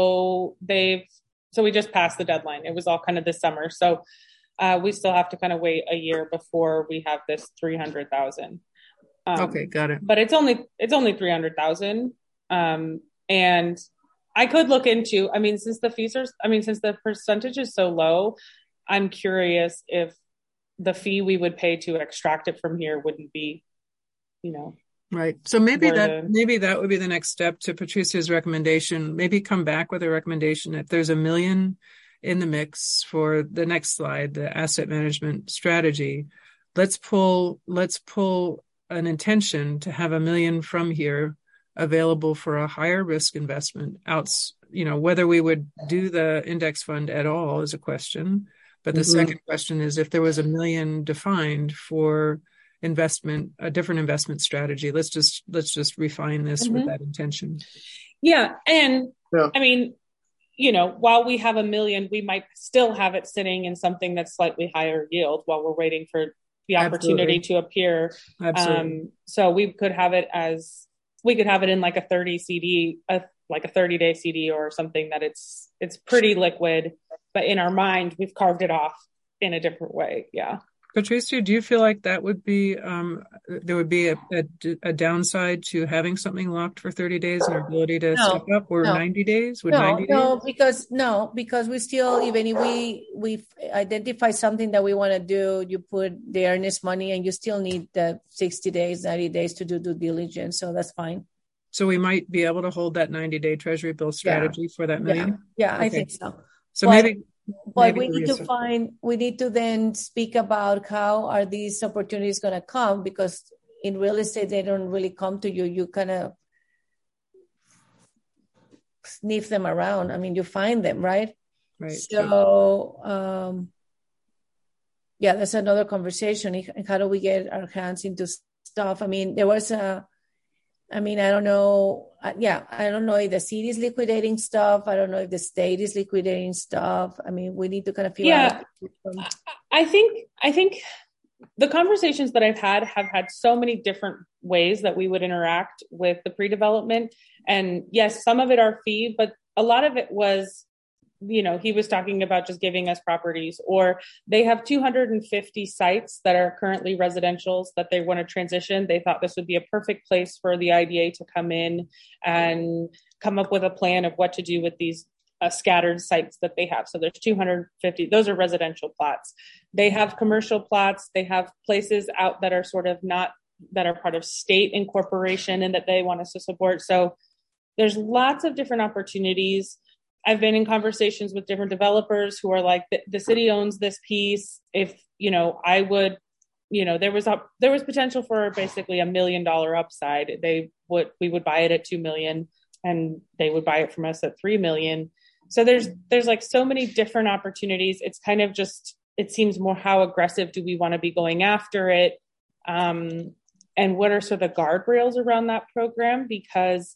so they've, so we just passed the deadline. It was all kind of this summer. So, uh, we still have to kind of wait a year before we have this three hundred thousand. Um, Okay, got it. But it's only, it's only three hundred thousand. Um, and I could look into, I mean, since the fees are, I mean, since the percentage is so low, I'm curious if the fee we would pay to extract it from here wouldn't be, you know. Right. So maybe More that, than- maybe that would be the next step to Patricia's recommendation. Maybe come back with a recommendation. If there's a million in the mix for the next slide, the asset management strategy, let's pull, let's pull an intention to have a million from here available for a higher risk investment outs, you know, whether we would do the index fund at all is a question. But the Mhm. second question is if there was a million defined for investment, a different investment strategy, let's just, let's just refine this with Mhm. that intention. Yeah. And Yeah. I mean, you know, while we have a million, we might still have it sitting in something that's slightly higher yield while we're waiting for the opportunity Absolutely. to appear. Absolutely. Um, so we could have it as, we could have it in like a thirty C D, a, like a thirty day C D or something that it's, it's pretty liquid, but in our mind, we've carved it off in a different way. Yeah. Patricia, do you feel like that would be, um, there would be a, a, a downside to having something locked for thirty days and our ability to No, step up, or no. ninety days? Would No, ninety no, days? because no, because we still, even if we we identify something that we want to do, you put the earnest money, and you still need the sixty days, ninety days to do due diligence. So that's fine. So we might be able to hold that ninety day treasury bill strategy for that million? Yeah, I Okay. think so. So But- maybe, But maybe we need to reassess. find, we need to then speak about how are these opportunities going to come, because in real estate, they don't really come to you. You kind of sniff them around. I mean, you find them, right? Right. So, um, yeah, that's another conversation. And how do we get our hands into stuff? I mean, there was a, I mean, I don't know. Uh, yeah, I don't know if the city is liquidating stuff. I don't know if the state is liquidating stuff. I mean, we need to kind of figure Yeah. out. I think, I think the conversations that I've had have had so many different ways that we would interact with the pre-development. And yes, some of it are fee, but a lot of it was, you know, he was talking about just giving us properties, or they have two hundred fifty sites that are currently residentials that they want to transition. They thought this would be a perfect place for the I D A to come in and come up with a plan of what to do with these uh, scattered sites that they have. So there's two hundred fifty, those are residential plots. They have commercial plots. They have places out that are sort of not, that are part of state incorporation and that they want us to support. So there's lots of different opportunities. I've been in conversations with different developers who are like, the, the city owns this piece. If, you know, I would, you know, there was up, there was potential for basically a million dollar upside. They would, we would buy it at two million and they would buy it from us at three million. So there's, there's like so many different opportunities. It's kind of just, it seems more how aggressive do we want to be going after it? Um, and what are sort of the guardrails around that program? Because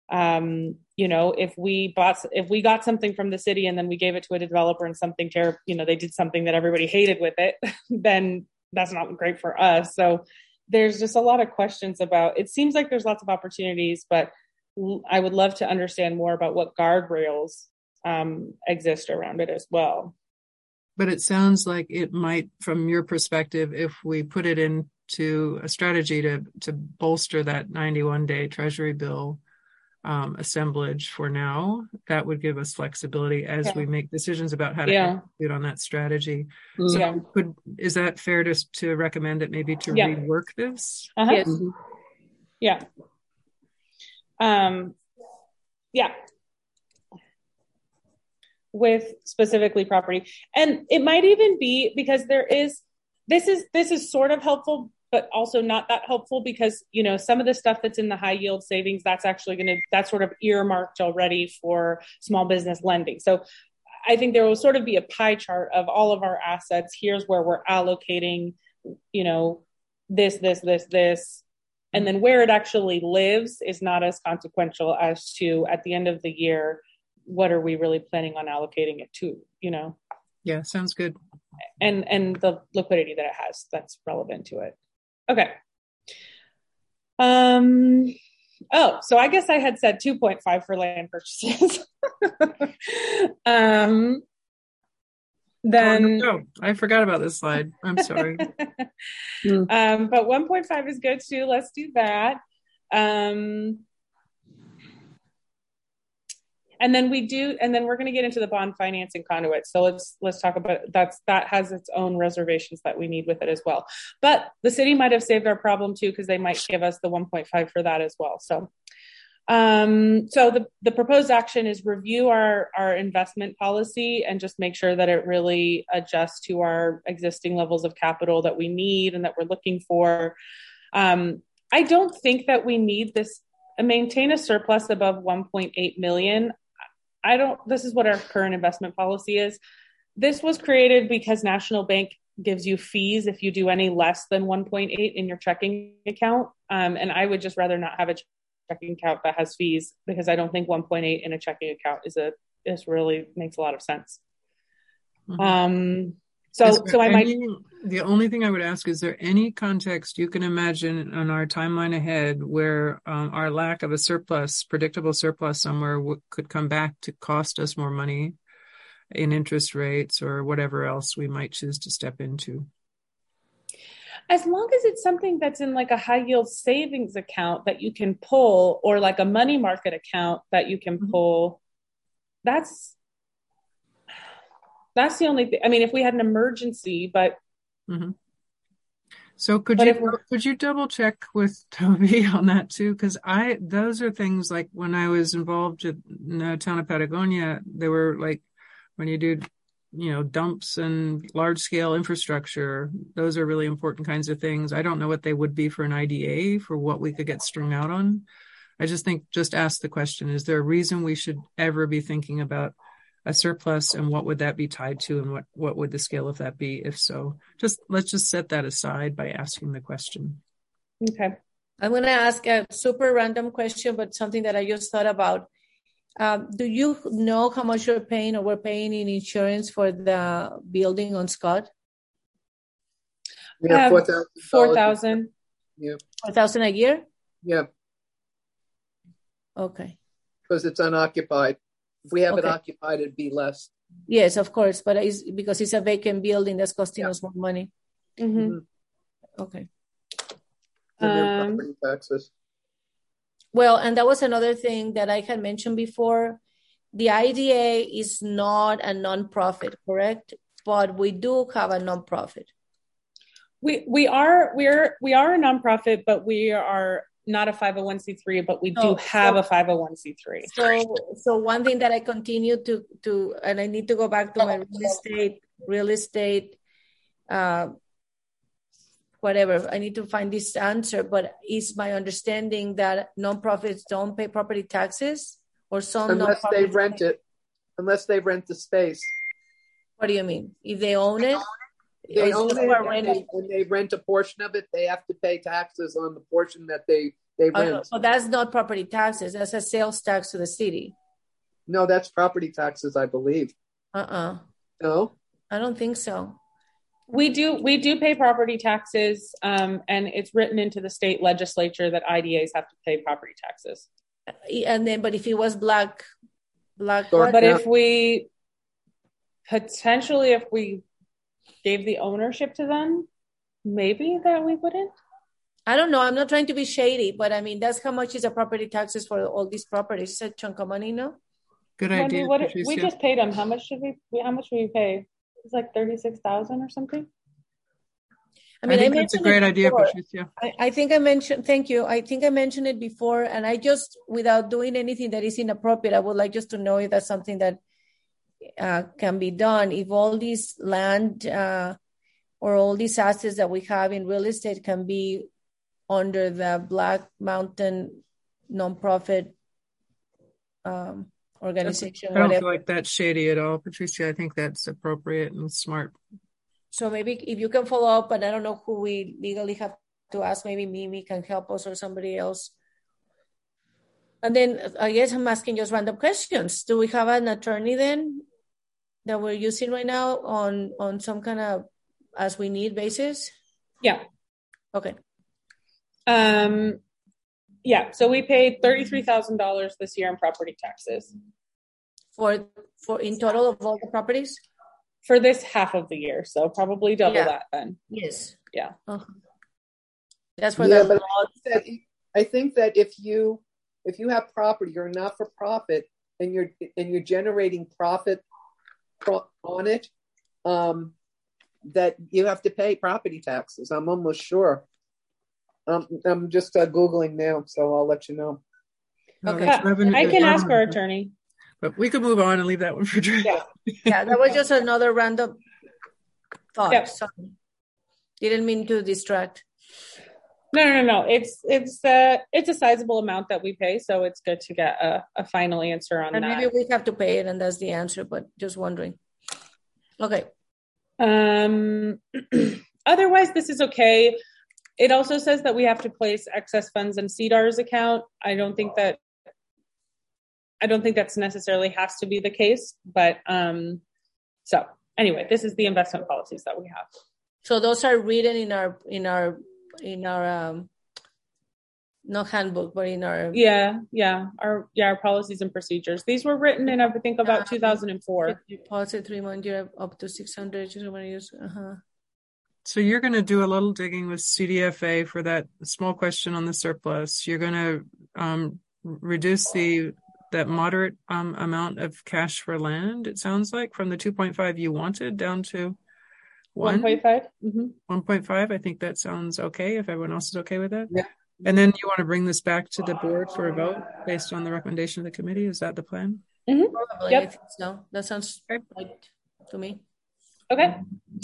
um, you know, if we bought, if we got something from the city and then we gave it to a developer and something terrible, you know, they did something that everybody hated with it, then that's not great for us. So there's just a lot of questions about, it seems like there's lots of opportunities, but I would love to understand more about what guardrails um, exist around it as well. But it sounds like it might, from your perspective, if we put it into a strategy to, to bolster that ninety-one day treasury bill Um, assemblage for now, that would give us flexibility as Yeah. we make decisions about how to Yeah. execute on that strategy. Mhm. So Yeah. could, is that fair to, to recommend it maybe to Yeah. rework this? Uh-huh. Yes. Mhm. Yeah. Um, yeah. With specifically property. And it might even be because there is, this is, this is sort of helpful, but also not that helpful because, you know, some of the stuff that's in the high yield savings, that's actually going to, that's sort of earmarked already for small business lending. So I think there will sort of be a pie chart of all of our assets. Here's where we're allocating, you know, this, this, this, this. And then where it actually lives is not as consequential as to, at the end of the year, what are we really planning on allocating it to, you know? Yeah, sounds good. And and the liquidity that it has that's relevant to it. Okay. Um. Oh, so I guess I had said two point five for land purchases. um. Then oh, no, I forgot about this slide. I'm sorry. um, but one point five is good too. Let's do that. Um. And then we do, and then we're going to get into the bond financing conduit. So let's let's talk about that's that has its own reservations that we need with it as well. But the city might have saved our problem too, because they might give us the one point five for that as well. So, um, so the the proposed action is review our our investment policy and just make sure that it really adjusts to our existing levels of capital that we need and that we're looking for. Um, I don't think that we need this. Maintain a surplus above one point eight million. I don't, this is what our current investment policy is. This was created because National Bank gives you fees if you do any less than one point eight in your checking account. Um, and I would just rather not have a checking account that has fees because I don't think one point eight in a checking account is a, is really makes a lot of sense. Mm-hmm. Um, so, so I any, might. The only thing I would ask, is there any context you can imagine on our timeline ahead where um, our lack of a surplus, predictable surplus somewhere w- could come back to cost us more money in interest rates or whatever else we might choose to step into? As long as it's something that's in like a high yield savings account that you can pull, or like a money market account that you can pull, that's, that's the only thing. I mean, if we had an emergency, but. Mm-hmm. So could you, could you double check with Toby on that too? Cause I, those are things like when I was involved in the town of Patagonia, they were like, when you do, you know, dumps and large scale infrastructure, those are really important kinds of things. I don't know what they would be for an I D A for what we could get strung out on. I just think, just ask the question, is there a reason we should ever be thinking about a surplus, and what would that be tied to, and what, what would the scale of that be? If so, just, let's just set that aside by asking the question. Okay. I'm going to ask a super random question, but something that I just thought about. Um, do you know how much you're paying or we're paying in insurance for the building on Scott? Yeah, four thousand. Four thousand. Yeah. Four thousand a year? Yeah. Okay. Because it's unoccupied. If we have okay. it occupied, it'd be less. Yes, of course, but it's because it's a vacant building that's costing yeah. us more money. Mm-hmm. Mm-hmm. Okay. And then property um, taxes. Well, and that was another thing that I had mentioned before. The I D A is not a nonprofit, correct? But we do have a nonprofit. We we are we're we are a nonprofit, but we are not a five oh one c three, but we do oh, have so, a five oh one c three. So, so one thing that I continue to, to, and I need to go back to my real estate, real estate, uh, whatever. I need to find this answer, but it's my understanding that nonprofits don't pay property taxes, or some unless they rent it, unless they rent the space. What do you mean? If they own it? They own it, and they, when they rent a portion of it, they have to pay taxes on the portion that they, they rent. Oh, so that's not property taxes. That's a sales tax to the city. No, that's property taxes, I believe. Uh-uh. No? I don't think so. We do we do pay property taxes, um, and it's written into the state legislature that I D As have to pay property taxes. And then, but if it was black, black. But yeah. if we, potentially if we gave the ownership to them, maybe that we wouldn't. I don't know. I'm not trying to be shady, but I mean, that's how much is a property taxes for all these properties. It's a chunk of money, no? Good Wendy, idea. What, we just paid them. How much did we, how much did we pay? It's like thirty-six thousand or something. I mean, I think I that's a great idea, Patricia. I, I think I mentioned, thank you. I think I mentioned it before, and I just, without doing anything that is inappropriate, I would like just to know if that's something that uh, can be done. If all these land uh, or all these assets that we have in real estate can be under the Black Mountain nonprofit um, organization. I don't whatever. feel like that's shady at all, Patricia. I think that's appropriate and smart. So maybe if you can follow up, and I don't know who we legally have to ask, maybe Mimi can help us or somebody else. And then I guess I'm asking just random questions. Do we have an attorney then that we're using right now on, on some kind of as we need basis? Yeah. Okay. Um, yeah. So we paid thirty-three thousand dollars this year in property taxes. For, for in total of all the properties? For this half of the year. So probably double Yeah. that then. Yes. Yeah. Uh-huh. That's for Yeah, the but law. that, I think that if you if you have property, you're not for profit, and you're and you're generating profit pro- on it, um, that you have to pay property taxes. I'm almost sure. Um, I'm just uh, googling now, so I'll let you know. No, Okay. that's Uh, revenue- I that's can ask revenue. our attorney. But we could move on and leave that one for Drew. Yeah. Yeah, that was just another random thought. Yep. Sorry. Didn't mean to distract. No, no, no. It's it's uh it's a sizable amount that we pay, so it's good to get a, a final answer on And that. maybe we have to pay it, and that's the answer, but just wondering. Okay. Um, otherwise, this is okay. It also says that we have to place excess funds in C D A R's account. I don't think that I don't think that's necessarily has to be the case, but um, so anyway, this is the investment policies that we have. So those are written in our in our in our um not handbook, but in our Yeah, yeah, our yeah our policies and procedures. These were written in I think about two thousand four. Deposit three month year up to six hundred. Just want to use. Uh-huh. So you're going to do a little digging with C D F A for that small question on the surplus. You're going to um, reduce the that moderate um, amount of cash for land, it sounds like, from the two point five you wanted down to one. one point five? Mm-hmm. one point five. I think that sounds okay if everyone else is okay with that. Yeah. And then you want to bring this back to the board for a vote based on the recommendation of the committee. Is that the plan? Mm-hmm. Probably, Yep. I think so. That sounds right to me. Okay.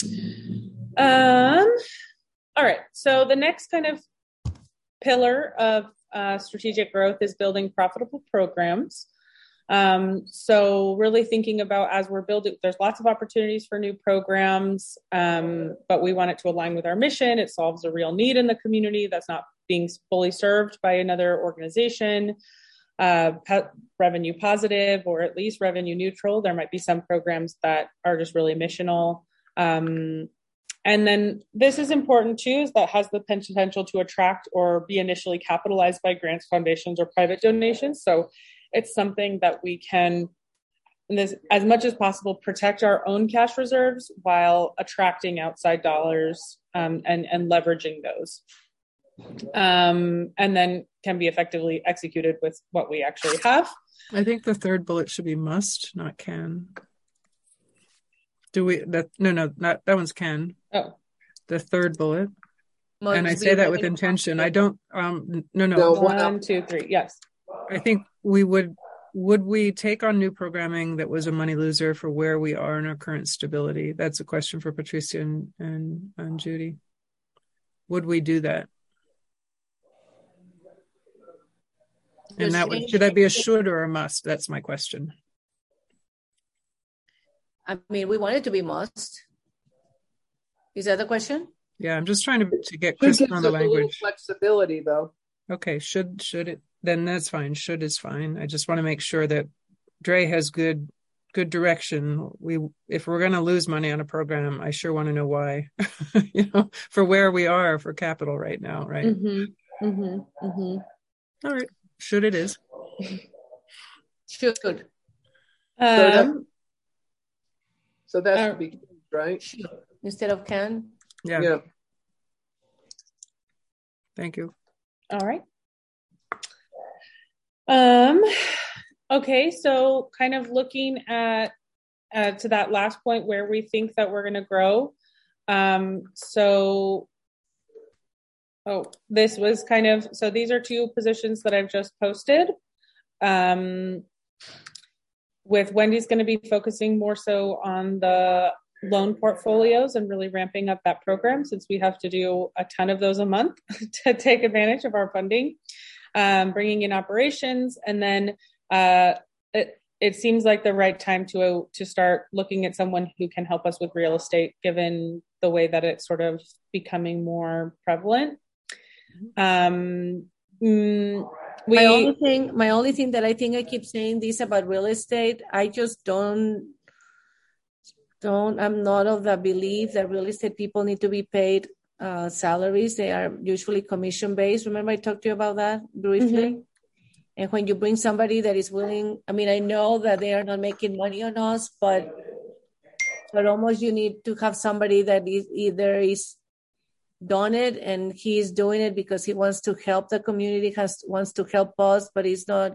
Um, all right. So the next kind of pillar of uh, strategic growth is building profitable programs. Um, so really thinking about as we're building, there's lots of opportunities for new programs, um, but we want it to align with our mission. It solves a real need in the community that's not being fully served by another organization. Uh, po- revenue positive or at least revenue neutral. There might be some programs that are just really missional. Um, and then this is important too, is that has the potential to attract or be initially capitalized by grants, foundations, or private donations. So it's something that we can, in this, as much as possible, protect our own cash reserves while attracting outside dollars um, and, and leveraging those. Um, and then can be effectively executed with what we actually have. I think the third bullet should be must, not can. Do we, that, no, no, not, that one's can. Oh. The third bullet. Must and I be say that with revenue intention. I don't, um, no, no. No. One, two, three. Yes. I think we would, would we take on new programming that was a money loser for where we are in our current stability? That's a question for Patricia and, and, and Judy. Would we do that? And that would, should that be a should or a must? That's my question. I mean, we want it to be must. Is that the question? Yeah, I'm just trying to, to get Should crisp gives on us the a little language. flexibility, though. Okay, should, should it, then that's fine. Should is fine. I just want to make sure that Dre has good, good direction. We, if we're going to lose money on a program, I sure want to know why, you know, for where we are for capital right now. Right. Mm-hmm. Mm-hmm. Mm-hmm. All right. Should it is. Should. So that, Um, so that uh, should be right. Should. Instead of can. Yeah. Yeah. Thank you. all right. Um, okay. So kind of looking at, uh, to that last point where we think that we're going to grow. Um, so Oh, this was kind of, so these are two positions that I've just posted. Um, with Wendy's going to be focusing more so on the loan portfolios and really ramping up that program since we have to do a ton of those a month to take advantage of our funding, um, bringing in operations. And then uh, it, it seems like the right time to to start looking at someone who can help us with real estate, given the way that it's sort of becoming more prevalent. Um, mm, we, my only thing, my only thing that I think I keep saying this about real estate, I just don't, don't, I'm not of the belief that real estate people need to be paid uh, salaries. They are usually commission based. Remember I talked to you about that briefly? Mm-hmm. And when you bring somebody that is willing, I mean, I know that they are not making money on us, but but almost you need to have somebody that is either is done it and he's doing it because he wants to help the community, has wants to help us, but he's not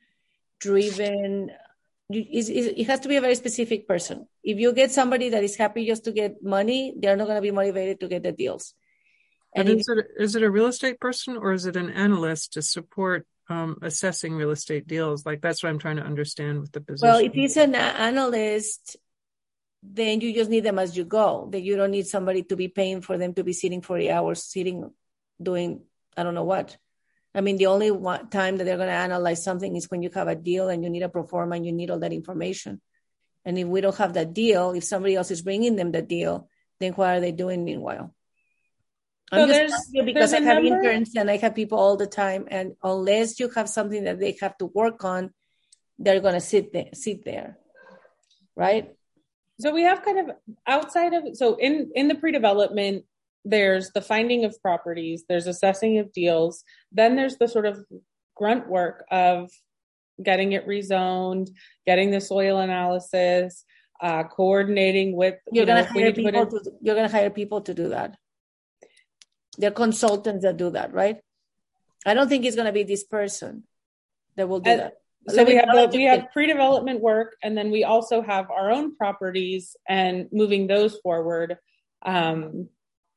driven. It has to be a very specific person. If you get somebody that is happy just to get money, they're not going to be motivated to get the deals. And is it, is it a real estate person or is it an analyst to support Um, assessing real estate deals? Like, that's what I'm trying to understand with the position. Well, if he's an analyst, then you just need them as you go. Then you don't need somebody to be paying for them to be sitting forty hours, sitting, doing, I don't know what. I mean, the only one time that they're going to analyze something is when you have a deal and you need a pro forma and you need all that information. And if we don't have that deal, if somebody else is bringing them the deal, then what are they doing meanwhile? So I'm there's, just because there's I have number... interns and I have people all the time, and unless you have something that they have to work on, they're going to sit there, sit there, right? So we have kind of outside of, so in, in the pre-development, there's the finding of properties, there's assessing of deals, then there's the sort of grunt work of getting it rezoned, getting the soil analysis, uh, coordinating with, you're you know, going to hire people in... to, you're going to hire people to do that. They're consultants that do that, right? I don't think it's going to be this person that will do and, that. So we have the, we have pre-development work, and then we also have our own properties and moving those forward. Um,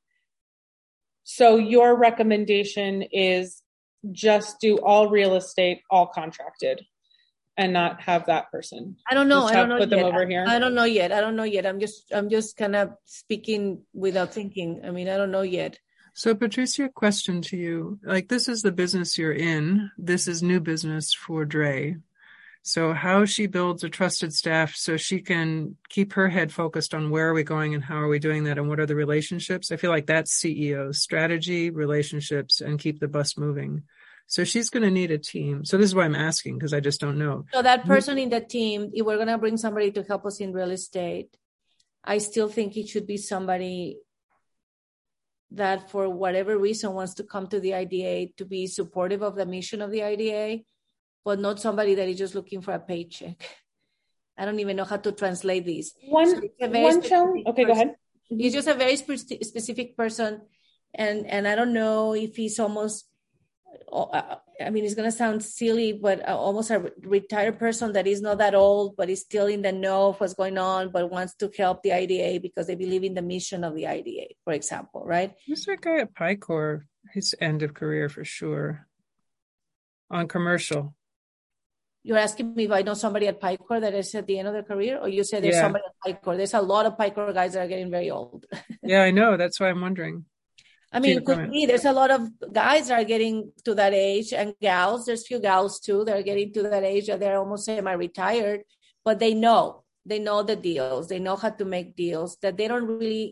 so your recommendation is just do all real estate, all contracted, and not have that person. I don't know. Just I don't know put yet. them over here. I, I don't know yet. I don't know yet. I'm just I'm just kind of speaking without thinking. I mean, I don't know yet. So, Patricia, question to you. Like, this is the business you're in. This is new business for Dre. So how she builds a trusted staff so she can keep her head focused on where are we going and how are we doing that and what are the relationships? I feel like that's C E O strategy, relationships, and keep the bus moving. So she's going to need a team. So this is why I'm asking, because I just don't know. So that person in the team, if we're going to bring somebody to help us in real estate, I still think it should be somebody that for whatever reason wants to come to the I D A to be supportive of the mission of the I D A, but not somebody that is just looking for a paycheck. I don't even know how to translate this. One, so one challenge. Okay, person. Go ahead. He's just a very spe- specific person. And, and I don't know if he's almost, I mean, it's going to sound silly, but almost a retired person that is not that old, but is still in the know of what's going on, but wants to help the I D A because they believe in the mission of the I D A, for example, right? Who's that guy at Picor? His end of career for sure. On commercial. You're asking me if I know somebody at Picor that is at the end of their career, or you said there's yeah. somebody at Picor? There's a lot of Picor guys that are getting very old. Yeah, I know. That's why I'm wondering. I mean, could be. There's a lot of guys that are getting to that age, and gals. There's few gals too that are getting to that age that they're almost semi-retired, but they know. They know the deals. They know how to make deals. That they don't really.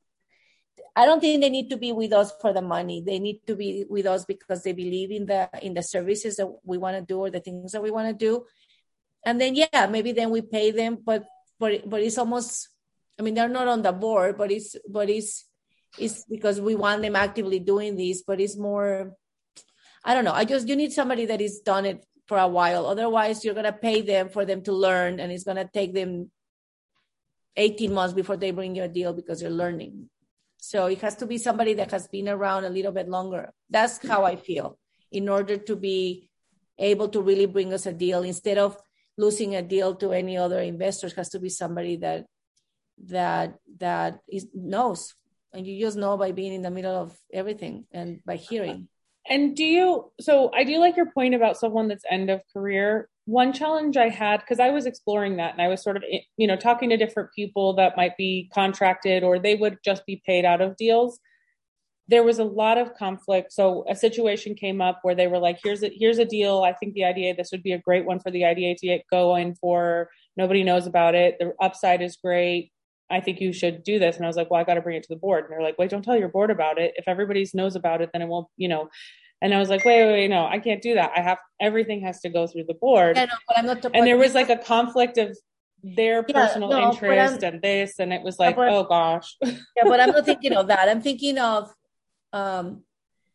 I don't think they need to be with us for the money. They need to be with us because they believe in the in the services that we want to do or the things that we want to do. And then yeah, maybe then we pay them, but but but it's almost. I mean, they're not on the board, but it's but it's. It's because we want them actively doing this, but it's more, I don't know. I just, you need somebody that has done it for a while. Otherwise, you're going to pay them for them to learn, and it's going to take them eighteen months before they bring you a deal because they're learning. So it has to be somebody that has been around a little bit longer. That's how I feel, in order to be able to really bring us a deal. Instead of losing a deal to any other investors, has to be somebody that, that, that is, knows. And you just know by being in the middle of everything and by hearing. And do you, so I do like your point about someone that's end of career. One challenge I had, because I was exploring that and I was sort of, you know, talking to different people that might be contracted or they would just be paid out of deals. there was a lot of conflict. So a situation came up where they were like, here's a, here's a deal. I think the I D A, this would be a great one for the I D A to get going for. Nobody knows about it. The upside is great. I think you should do this. And I was like, well, I got to bring it to the board. And they're like, wait, don't tell your board about it. If everybody knows about it, then it won't, you know. And I was like, wait, wait, wait, no, I can't do that. I have, everything has to go through the board. Yeah, no, but I'm not the, and there was like a conflict of their yeah, personal no, interest and this, and it was like, yeah, but, oh gosh. Yeah, but I'm not thinking of that. I'm thinking of, um,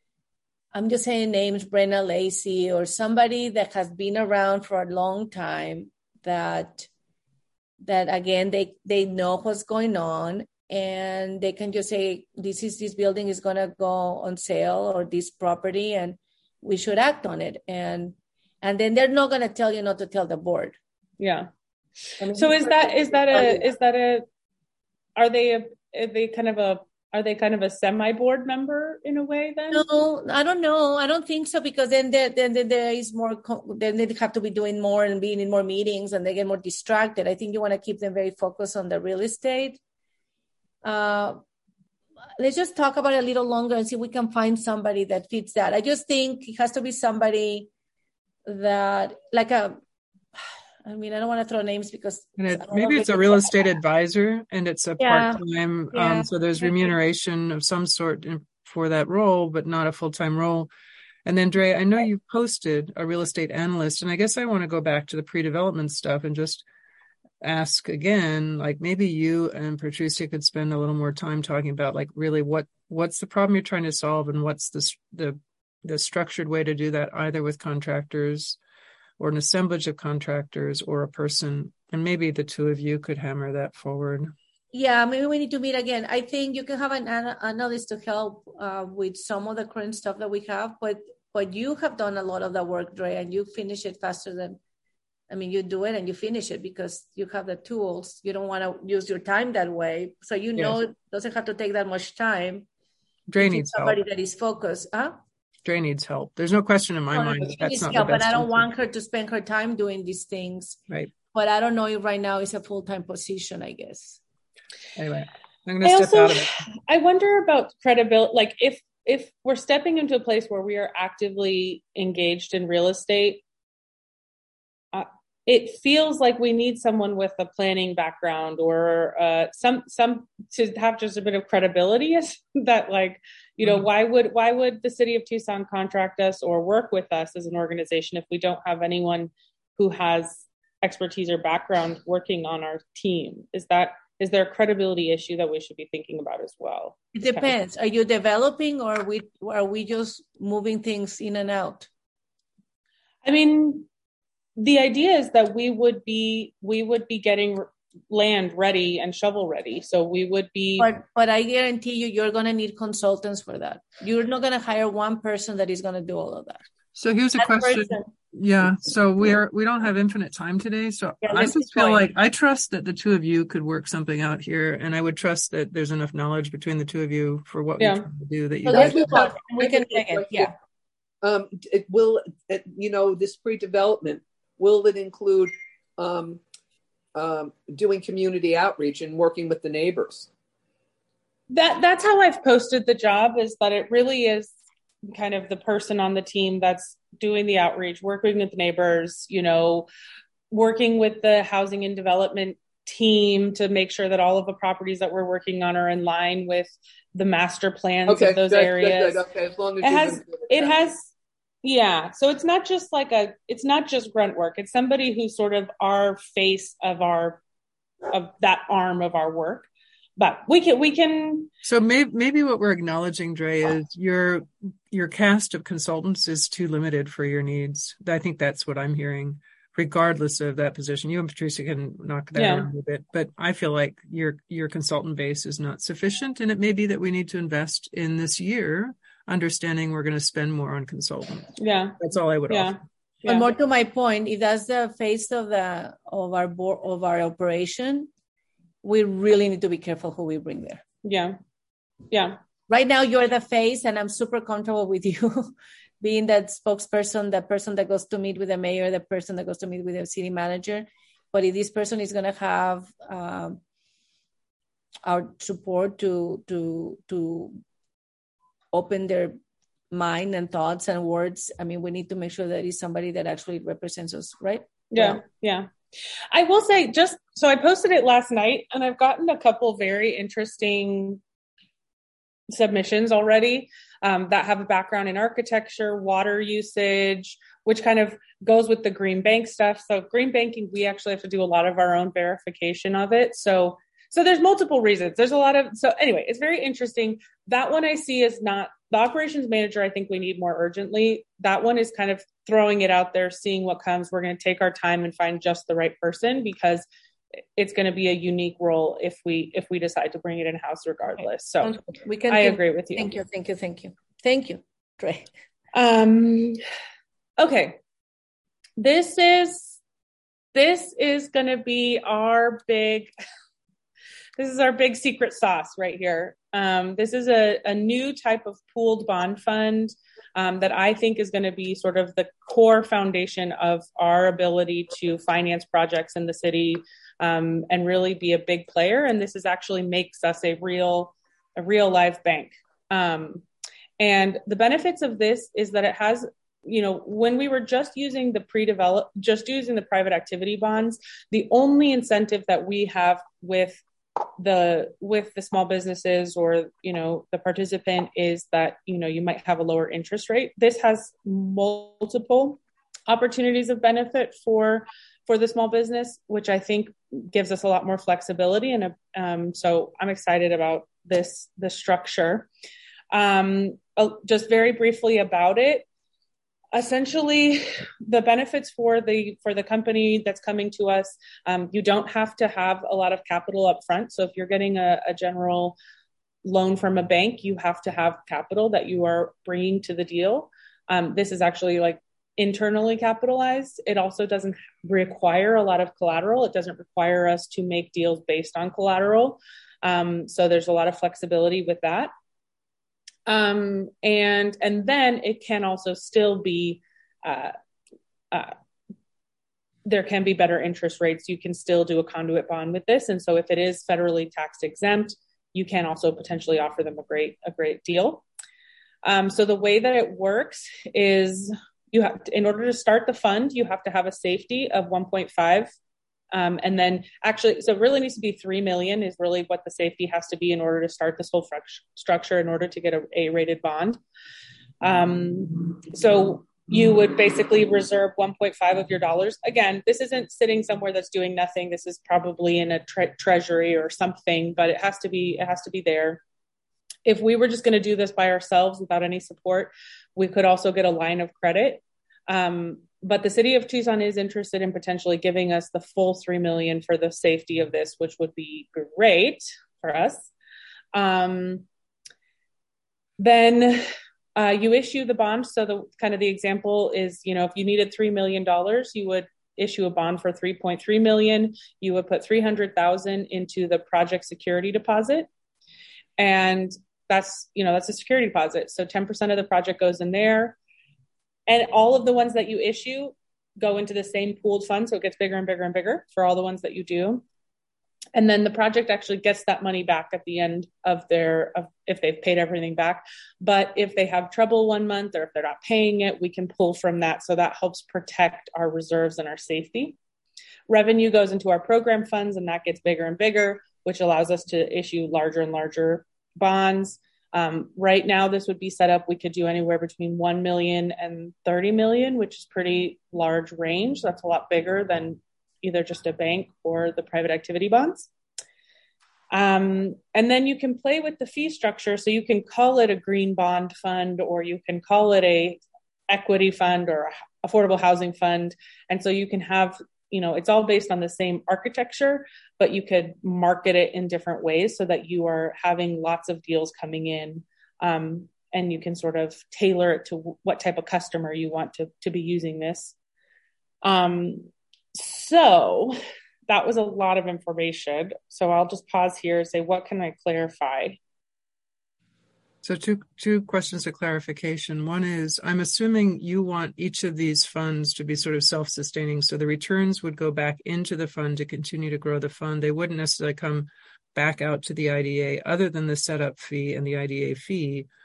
I'm just saying names, Brenna Lacey, or somebody that has been around for a long time that, that again, they, they know what's going on, and they can just say, this is, this building is going to go on sale, or this property, and we should act on it. And, and then they're not going to tell you not to tell the board. Yeah. I mean, so is that, is that a, is that a, are they, a, are they kind of a, are they kind of a semi-board member in a way then? No, I don't know. I don't think so, because then there, then, then there is more, then they have to be doing more and being in more meetings, and they get more distracted. I think you want to keep them very focused on the real estate. Uh, let's just talk about it a little longer and see if we can find somebody that fits that. I just think it has to be somebody that, like a, I mean, I don't want to throw names because and it, maybe it's a real estate advisor, and it's a yeah. part-time. Yeah. Um, so there's remuneration of some sort in, for that role, but not a full-time role. And then Dre, I know you posted a real estate analyst, and I guess I want to go back to the pre-development stuff and just ask again, like maybe you and Patricia could spend a little more time talking about like really what, what's the problem you're trying to solve, and what's the, the, the structured way to do that, either with contractors or an assemblage of contractors or a person, and maybe the two of you could hammer that forward. Yeah, maybe we need to meet again. I think you can have an analyst to help uh, with some of the current stuff that we have, but but you have done a lot of the work, Dre, and you finish it faster than, I mean, you do it and you finish it because you have the tools. You don't want to use your time that way. So you know yes. It doesn't have to take that much time. Dre needs somebody help. that is focused. Huh? Dre needs help. There's no question in my no, mind no, that that's not help, the best. And I don't answer. want her to spend her time doing these things. Right. But I don't know if right now it's a full-time position, I guess. Anyway, I'm going to step also, out of it. I wonder about credibility. Like if, if we're stepping into a place where we are actively engaged in real estate, uh, it feels like we need someone with a planning background or uh, some, some to have just a bit of credibility that like, you know, mm-hmm. why would, why would the city of Tucson contract us or work with us as an organization if we don't have anyone who has expertise or background working on our team? Is that, is there a credibility issue that we should be thinking about as well? It depends. Are you developing, or are we, are we just moving things in and out? I mean, the idea is that we would be, we would be getting land ready and shovel ready. So we would be, but, but I guarantee you, you're going to need consultants for that. You're not going to hire one person that is going to do all of that. So here's a that question. Person, yeah. So we're, we don't have infinite time today. So yeah, I just feel like I trust that the two of you could work something out here. And I would trust that there's enough knowledge between the two of you for what yeah. we're trying to do that you so guys let's move on. We can take it. Yeah. Um, it will, it, you know, this pre-development, will it include, um, um, doing community outreach and working with the neighbors? That that's how I've posted the job, is that it really is kind of the person on the team that's doing the outreach, working with neighbors, you know, working with the housing and development team to make sure that all of the properties that we're working on are in line with the master plans okay, of those good, areas. Good, good. Okay, as long as it has, it has, yeah. So it's not just like a, it's not just grunt work. It's somebody who's sort of our face of our, of that arm of our work. But we can, we can. So maybe, maybe what we're acknowledging, Dre, is your, your cast of consultants is too limited for your needs. I think that's what I'm hearing, regardless of that position. You and Patricia can knock that yeah. around a bit, but I feel like your, your consultant base is not sufficient. And it may be that we need to invest in this year, understanding we're going to spend more on consultants. Yeah. That's all I would yeah. offer. But yeah. more to my point, if that's the face of the, of our board, of our operation, we really need to be careful who we bring there. Yeah. Yeah. Right now, you're the face, and I'm super comfortable with you being that spokesperson, the person that goes to meet with the mayor, the person that goes to meet with the city manager. But if this person is going to have um, our support to, to, to open their mind and thoughts and words. I mean, we need to make sure that it's somebody that actually represents us, right? Yeah, Well, yeah. I will say, just so I posted it last night, and I've gotten a couple very interesting submissions already um, that have a background in architecture, water usage, which kind of goes with the green bank stuff. So green banking, we actually have to do a lot of our own verification of it. So So there's multiple reasons. There's a lot of, so anyway, it's very interesting. That one I see is not, the operations manager, I think we need more urgently. That one is kind of throwing it out there, seeing what comes. We're going to take our time and find just the right person, because it's going to be a unique role if we, if we decide to bring it in-house regardless. So we can, I agree with you. Thank you. Thank you. Thank you. Thank you. Trey. Um, okay. This is, this is going to be our big, This is our big secret sauce right here. Um, this is a, a new type of pooled bond fund um, that I think is going to be sort of the core foundation of our ability to finance projects in the city um, and really be a big player. And this is actually makes us a real, a real live bank. Um, and the benefits of this is that it has, you know, when we were just using the pre-developed, just using the private activity bonds, the only incentive that we have with the with the small businesses or, you know, the participant is that, you know, you might have a lower interest rate. This has multiple opportunities of benefit for for the small business, which I think gives us a lot more flexibility. And um, so I'm excited about this this structure. Um, just very briefly about it. Essentially, the benefits for the for the company that's coming to us, um, you don't have to have a lot of capital up front. So if you're getting a, a general loan from a bank, you have to have capital that you are bringing to the deal. Um, this is actually like internally capitalized. It also doesn't require a lot of collateral. It doesn't require us to make deals based on collateral. Um, so there's a lot of flexibility with that. Um, and, and then it can also still be, uh, uh, there can be better interest rates. You can still do a conduit bond with this. And so if it is federally tax exempt, you can also potentially offer them a great, a great deal. Um, so the way that it works is you have to, in order to start the fund, you have to have a safety of one point five. Um, and then actually, so it really needs to be three million is really what the safety has to be in order to start this whole structure in order to get a A-rated bond. Um, so you would basically reserve one point five of your dollars. Again, this isn't sitting somewhere that's doing nothing. This is probably in a tre- treasury or something, but it has to be, it has to be there. If we were just going to do this by ourselves without any support, we could also get a line of credit. Um, But the city of Tucson is interested in potentially giving us the full three million dollars for the safety of this, which would be great for us. Um, then uh, you issue the bond. So the kind of the example is, you know, if you needed three million dollars, you would issue a bond for three point three million dollars. You would put three hundred thousand dollars into the project security deposit. And that's, you know, that's a security deposit. So ten percent of the project goes in there. And all of the ones that you issue go into the same pooled fund. So it gets bigger and bigger and bigger for all the ones that you do. And then the project actually gets that money back at the end of their, of, if they've paid everything back. But if they have trouble one month or if they're not paying it, we can pull from that. So that helps protect our reserves and our safety. Revenue goes into our program funds, and that gets bigger and bigger, which allows us to issue larger and larger bonds. Um, right now, this would be set up, we could do anywhere between one million and thirty million, which is pretty large range. That's a lot bigger than either just a bank or the private activity bonds. Um, and then you can play with the fee structure. So you can call it a green bond fund, or you can call it a equity fund or affordable housing fund. And so you can have, you know, it's all based on the same architecture, but you could market it in different ways so that you are having lots of deals coming in, um, and you can sort of tailor it to what type of customer you want to, to be using this. Um, so that was a lot of information. So I'll just pause here and say, what can I clarify? So two two questions of clarification. One is, I'm assuming you want each of these funds to be sort of self-sustaining, so the returns would go back into the fund to continue to grow the fund. They wouldn't necessarily come back out to the I D A, other than the setup fee and the I D A fee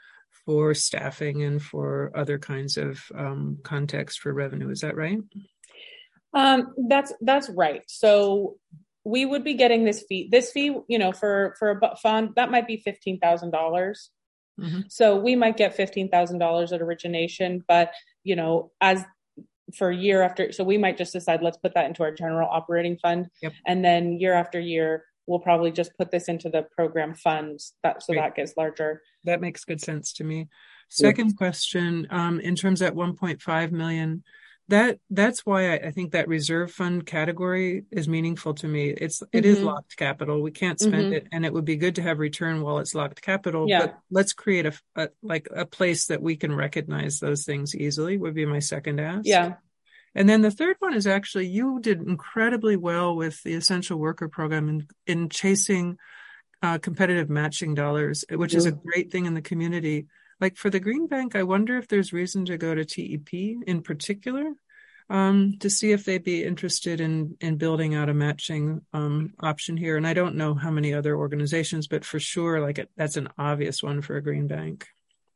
for staffing and for other kinds of um, context for revenue. Is that right? Um, that's that's right. So we would be getting this fee. This fee, you know, for for a fund that might be fifteen thousand dollars. Mm-hmm. So we might get fifteen thousand dollars at origination, but you know, as for year after, so we might just decide, let's put that into our general operating fund. Yep. And then year after year, we'll probably just put this into the program funds that, so Great. That gets larger. That makes good sense to me. Second yep. question, um, in terms of that one point five million, that that's why I, I think that reserve fund category is meaningful to me. It's, it mm-hmm. is locked capital. We can't spend mm-hmm. it, and it would be good to have return while it's locked capital, yeah. but let's create a, a, like a place that we can recognize those things easily would be my second ask. Yeah. And then the third one is actually, you did incredibly well with the essential worker program in, in chasing uh, competitive matching dollars, which mm-hmm. is a great thing in the community. Like for the Green Bank, I wonder if there's reason to go to T E P in particular um, to see if they'd be interested in, in building out a matching um, option here. And I don't know how many other organizations, but for sure, like it, that's an obvious one for a Green Bank.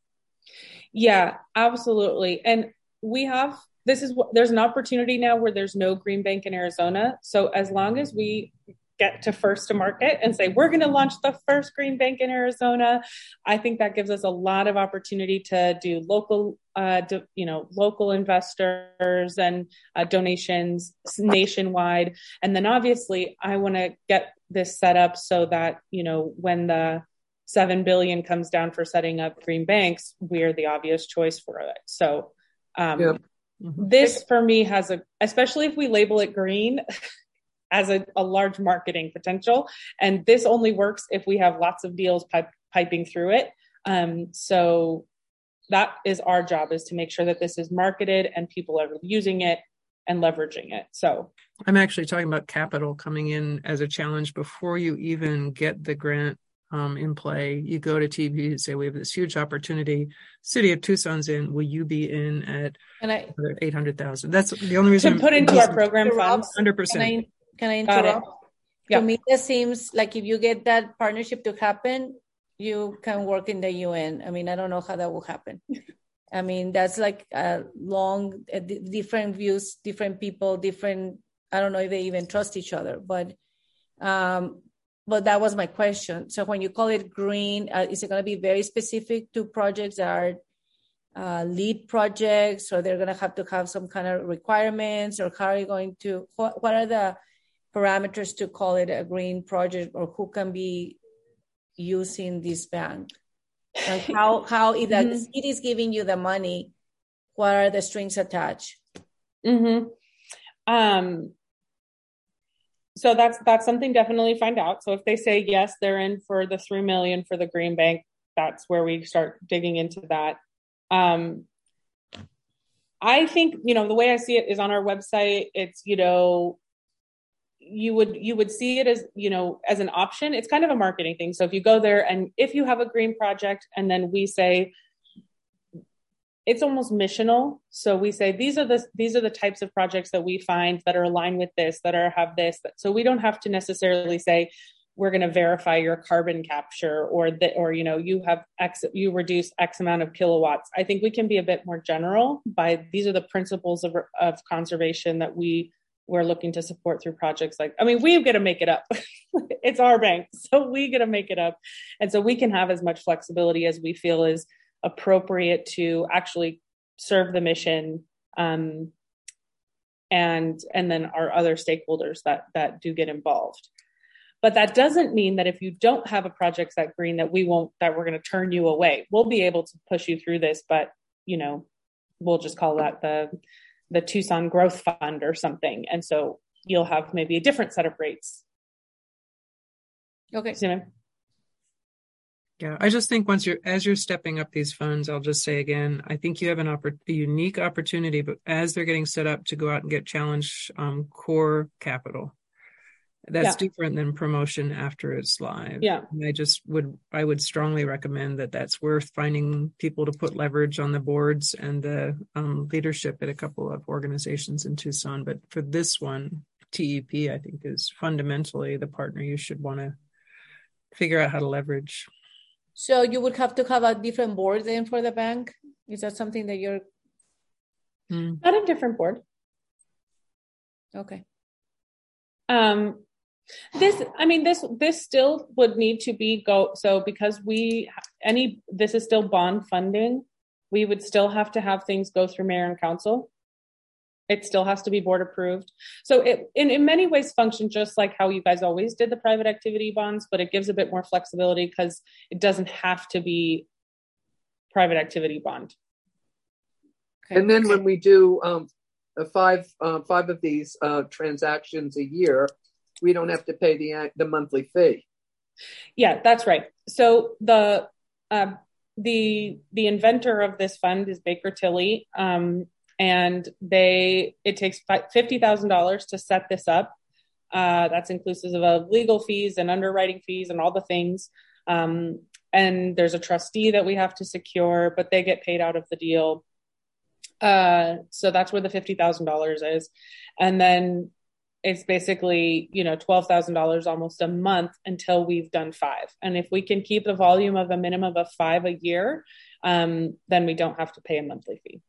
Yeah, absolutely. And we have, this is what, there's an opportunity now where there's no Green Bank in Arizona. So as long as we get to first to market and say, we're going to launch the first Green Bank in Arizona, I think that gives us a lot of opportunity to do local, uh, do, you know, local investors and uh, donations nationwide. And then obviously I want to get this set up so that, you know, when the seven billion comes down for setting up Green Banks, we're the obvious choice for it. So um, yep. mm-hmm. this for me has a, especially if we label it green, as a, a large marketing potential. And this only works if we have lots of deals pipe, piping through it. Um, so that is our job, is to make sure that this is marketed and people are using it and leveraging it. So I'm actually talking about capital coming in as a challenge before you even get the grant um, in play. You go to T E P and say, we have this huge opportunity. City of Tucson's in. Will you be in at and I, eight hundred thousand? That's the only reason. To put into our program funds. one hundred percent. Can I interrupt? Yeah. To me, it seems like if you get that partnership to happen, you can work in the U N. I mean, I don't know how that will happen. I mean, that's like a long, uh, d- different views, different people, different, I don't know if they even trust each other, but um, but that was my question. So when you call it green, uh, is it going to be very specific to projects that are uh, lead projects, or they're going to have to have some kind of requirements, or how are you going to, what, what are the parameters to call it a green project, or who can be using this bank? Like how, how if mm-hmm. the city is giving you the money, what are the strings attached? Mm-hmm. Um, so that's, that's something definitely find out. So if they say, yes, they're in for the three million for the Green Bank, that's where we start digging into that. Um, I think, you know, the way I see it is on our website, it's, you know, you would, you would see it as, you know, as an option. It's kind of a marketing thing. So if you go there and if you have a green project and then we say, it's almost missional. So we say, these are the, these are the types of projects that we find that are aligned with this, that are, have this. So we don't have to necessarily say, we're going to verify your carbon capture, or that, or, you know, you have X, you reduce X amount of kilowatts. I think we can be a bit more general by, these are the principles of, of conservation that we we're looking to support through projects like, I mean, we've got to make it up. It's our bank, so we got to make it up. And so we can have as much flexibility as we feel is appropriate to actually serve the mission. Um, and, and then our other stakeholders that, that do get involved. But that doesn't mean that if you don't have a project that green, that we won't, that we're going to turn you away. We'll be able to push you through this, but, you know, we'll just call that the, the Tucson Growth Fund or something. And so you'll have maybe a different set of rates. Okay. Simon? Yeah, I just think once you're, as you're stepping up these funds, I'll just say again, I think you have an oppor- a unique opportunity, but as they're getting set up to go out and get challenge um, core capital, that's yeah. different than promotion after it's live. Yeah. And I just would, I would strongly recommend that that's worth finding people to put leverage on the boards and the um, leadership at a couple of organizations in Tucson. But for this one, T E P, I think, is fundamentally the partner you should want to figure out how to leverage. So you would have to have a different board then for the bank? Is that something that you're... Mm. Not a different board. Okay. Um, this, I mean, this, this still would need to be go. So because we, any, this is still bond funding, we would still have to have things go through mayor and council. It still has to be board approved. So it, in, in many ways, function just like how you guys always did the private activity bonds, but it gives a bit more flexibility because it doesn't have to be private activity bond. Okay. And then when we do um, five uh, five of these uh, transactions a year, we don't have to pay the the monthly fee. Yeah, that's right. So the uh, the the inventor of this fund is Baker Tilly. Um, And they, it takes fifty thousand dollars to set this up. Uh, that's inclusive of legal fees and underwriting fees and all the things. Um, and there's a trustee that we have to secure, but they get paid out of the deal. Uh, so that's where the fifty thousand dollars is. And then it's basically, you know, twelve thousand dollars almost a month until we've done five. And if we can keep the volume of a minimum of five a year, um, then we don't have to pay a monthly fee.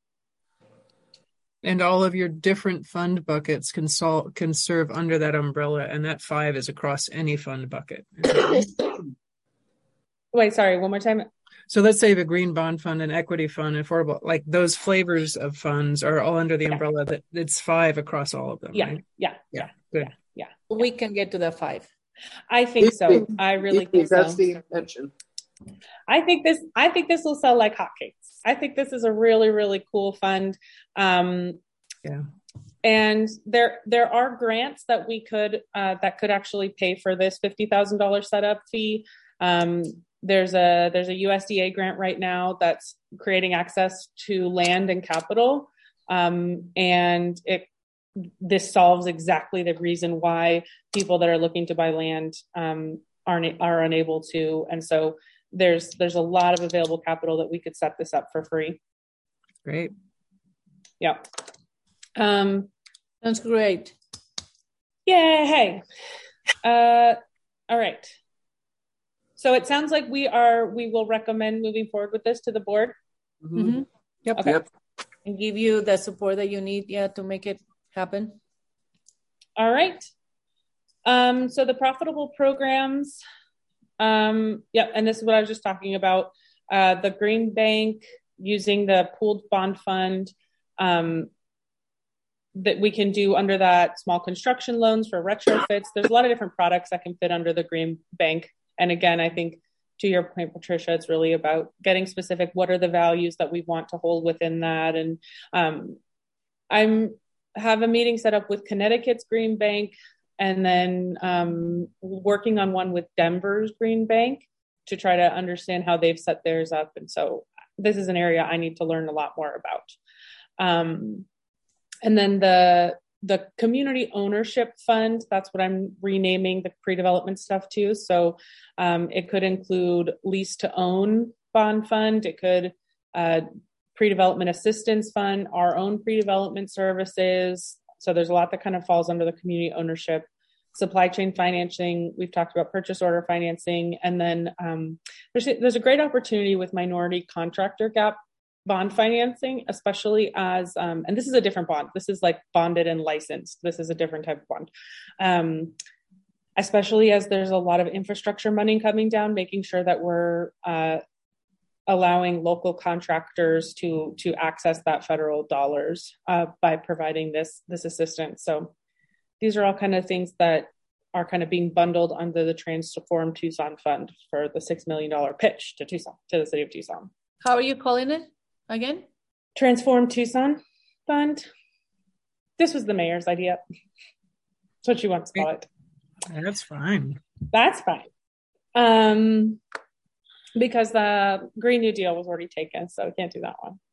And all of your different fund buckets can sol- can serve under that umbrella, and that five is across any fund bucket. Wait, sorry, one more time. So let's say the green bond fund and equity fund, affordable, like those flavors of funds are all under the Yeah. umbrella that it's five across all of them. Yeah, right? yeah, Yeah, yeah, good. yeah. We can get to the five. I think so. I really think so. That's the intention. I think this, I think this will sell like hotcakes. I think this is a really, really cool fund. Um, yeah. And there, there are grants that we could, uh, that could actually pay for this fifty thousand dollars setup fee. Um, there's a, there's a U S D A grant right now that's creating access to land and capital. Um, and it, this solves exactly the reason why people that are looking to buy land, um, aren't, are unable to. And so there's, there's a lot of available capital that we could set this up for free. Great. Yeah. Um, That's great. Yeah. Hey. Uh, all right. So it sounds like we are, we will recommend moving forward with this to the board. Mm-hmm. Mm-hmm. Yep. Okay. Yep. And give you the support that you need, yeah, to make it happen. All right. Um, so the profitable programs, um, yeah, and this is what I was just talking about. Uh, the Green Bank using the pooled bond fund, um, that we can do under that small construction loans for retrofits. There's a lot of different products that can fit under the Green Bank. And again, I think to your point, Patricia, it's really about getting specific. What are the values that we want to hold within that? And um, I'm have a meeting set up with Connecticut's Green Bank, and then um, working on one with Denver's Green Bank to try to understand how they've set theirs up. And so this is an area I need to learn a lot more about. Um, and then the the community ownership fund, that's what I'm renaming the pre-development stuff to. So um, it could include lease to own bond fund. It could uh, pre-development assistance fund, our own pre-development services. So there's a lot that kind of falls under the community ownership. Supply chain financing, we've talked about purchase order financing. And then um, there's, there's a great opportunity with minority contractor gap bond financing, especially as, um, and this is a different bond. This is like bonded and licensed. This is a different type of bond. Um, especially as there's a lot of infrastructure money coming down, making sure that we're uh, allowing local contractors to to access that federal dollars uh, by providing this this assistance. So these are all kind of things that are kind of being bundled under the Transform Tucson Fund for the six million dollars pitch to Tucson, to the city of Tucson. How are you calling it again? Transform Tucson Fund. This was the mayor's idea. That's what she wants to call it. That's fine. That's fine. Um, because the Green New Deal was already taken, so we can't do that one.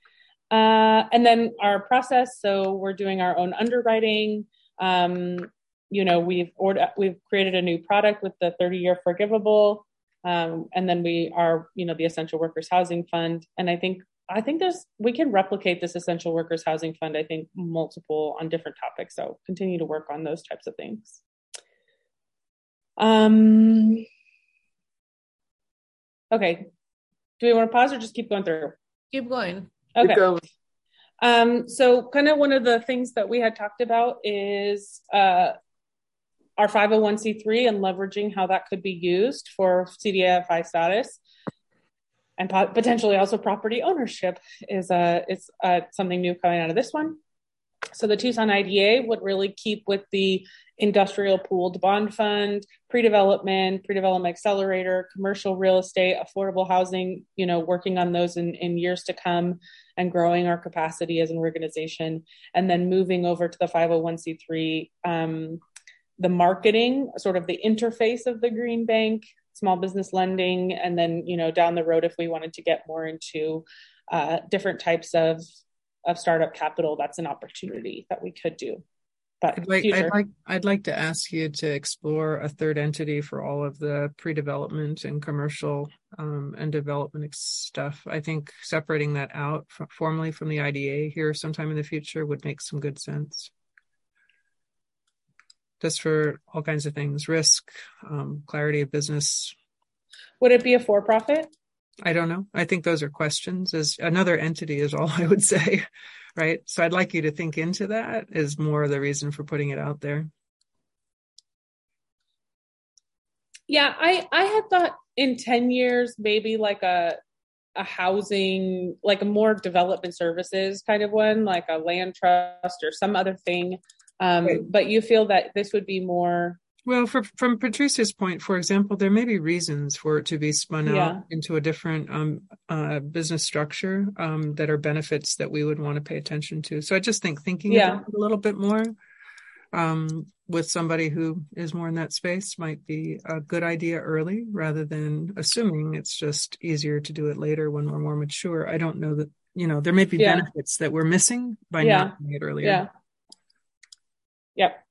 Uh, and then our process, so we're doing our own underwriting. Um, you know, we've ordered, we've created a new product with the thirty-year forgivable, um, and then we are, you know, the Essential Workers Housing Fund. And I think, I think there's, we can replicate this Essential Workers Housing Fund. I think multiple on different topics. So continue to work on those types of things. Um. Okay. Do we want to pause or just keep going through? Keep going. Okay. Keep going. Um, so kind of one of the things that we had talked about is uh, our five oh one c three and leveraging how that could be used for C D F I status, and potentially also property ownership is uh, is uh, something new coming out of this one. So the Tucson I D A would really keep with the industrial pooled bond fund, pre-development, pre-development accelerator, commercial real estate, affordable housing, you know, working on those in, in years to come and growing our capacity as an organization. And then moving over to the five oh one c three, um, the marketing, sort of the interface of the Green Bank, small business lending, and then, you know, down the road, if we wanted to get more into uh, different types of of startup capital, that's an opportunity that we could do. But I'd like, I'd like, I'd like to ask you to explore a third entity for all of the pre-development and commercial um, and development stuff. I think separating that out from, formally from the I D A here sometime in the future would make some good sense. Just for all kinds of things, risk, um, clarity of business. Would it be a for-profit? I don't know. I think those are questions. As another entity is all I would say, right? So I'd like you to think into that is more the reason for putting it out there. Yeah, I, I had thought in ten years, maybe like a a housing, like a more development services kind of one, like a land trust or some other thing. Um, right. But you feel that this would be more... Well, for, from Patricia's point, for example, there may be reasons for it to be spun yeah. out into a different um, uh, business structure um, that are benefits that we would want to pay attention to. So I just think thinking yeah. about it a little bit more um, with somebody who is more in that space might be a good idea early rather than assuming it's just easier to do it later when we're more mature. I don't know that, you know, there may be yeah. benefits that we're missing by yeah. not doing it earlier. Yeah. Yep.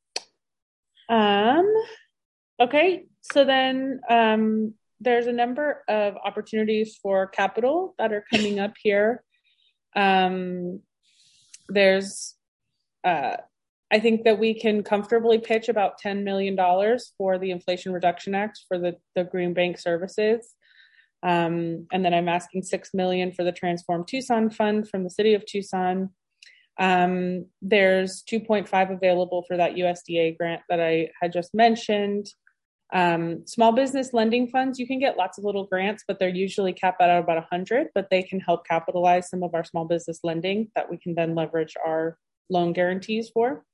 Um, okay. So then, um, there's a number of opportunities for capital that are coming up here. Um, there's, uh, I think that we can comfortably pitch about ten million dollars for the Inflation Reduction Act for the, the Green Bank services. Um, and then I'm asking six million dollars for the Transform Tucson Fund from the city of Tucson. Um, there's two point five available for that U S D A grant that I had just mentioned. Um, small business lending funds, you can get lots of little grants, but they're usually capped at about one hundred, but they can help capitalize some of our small business lending that we can then leverage our loan guarantees for.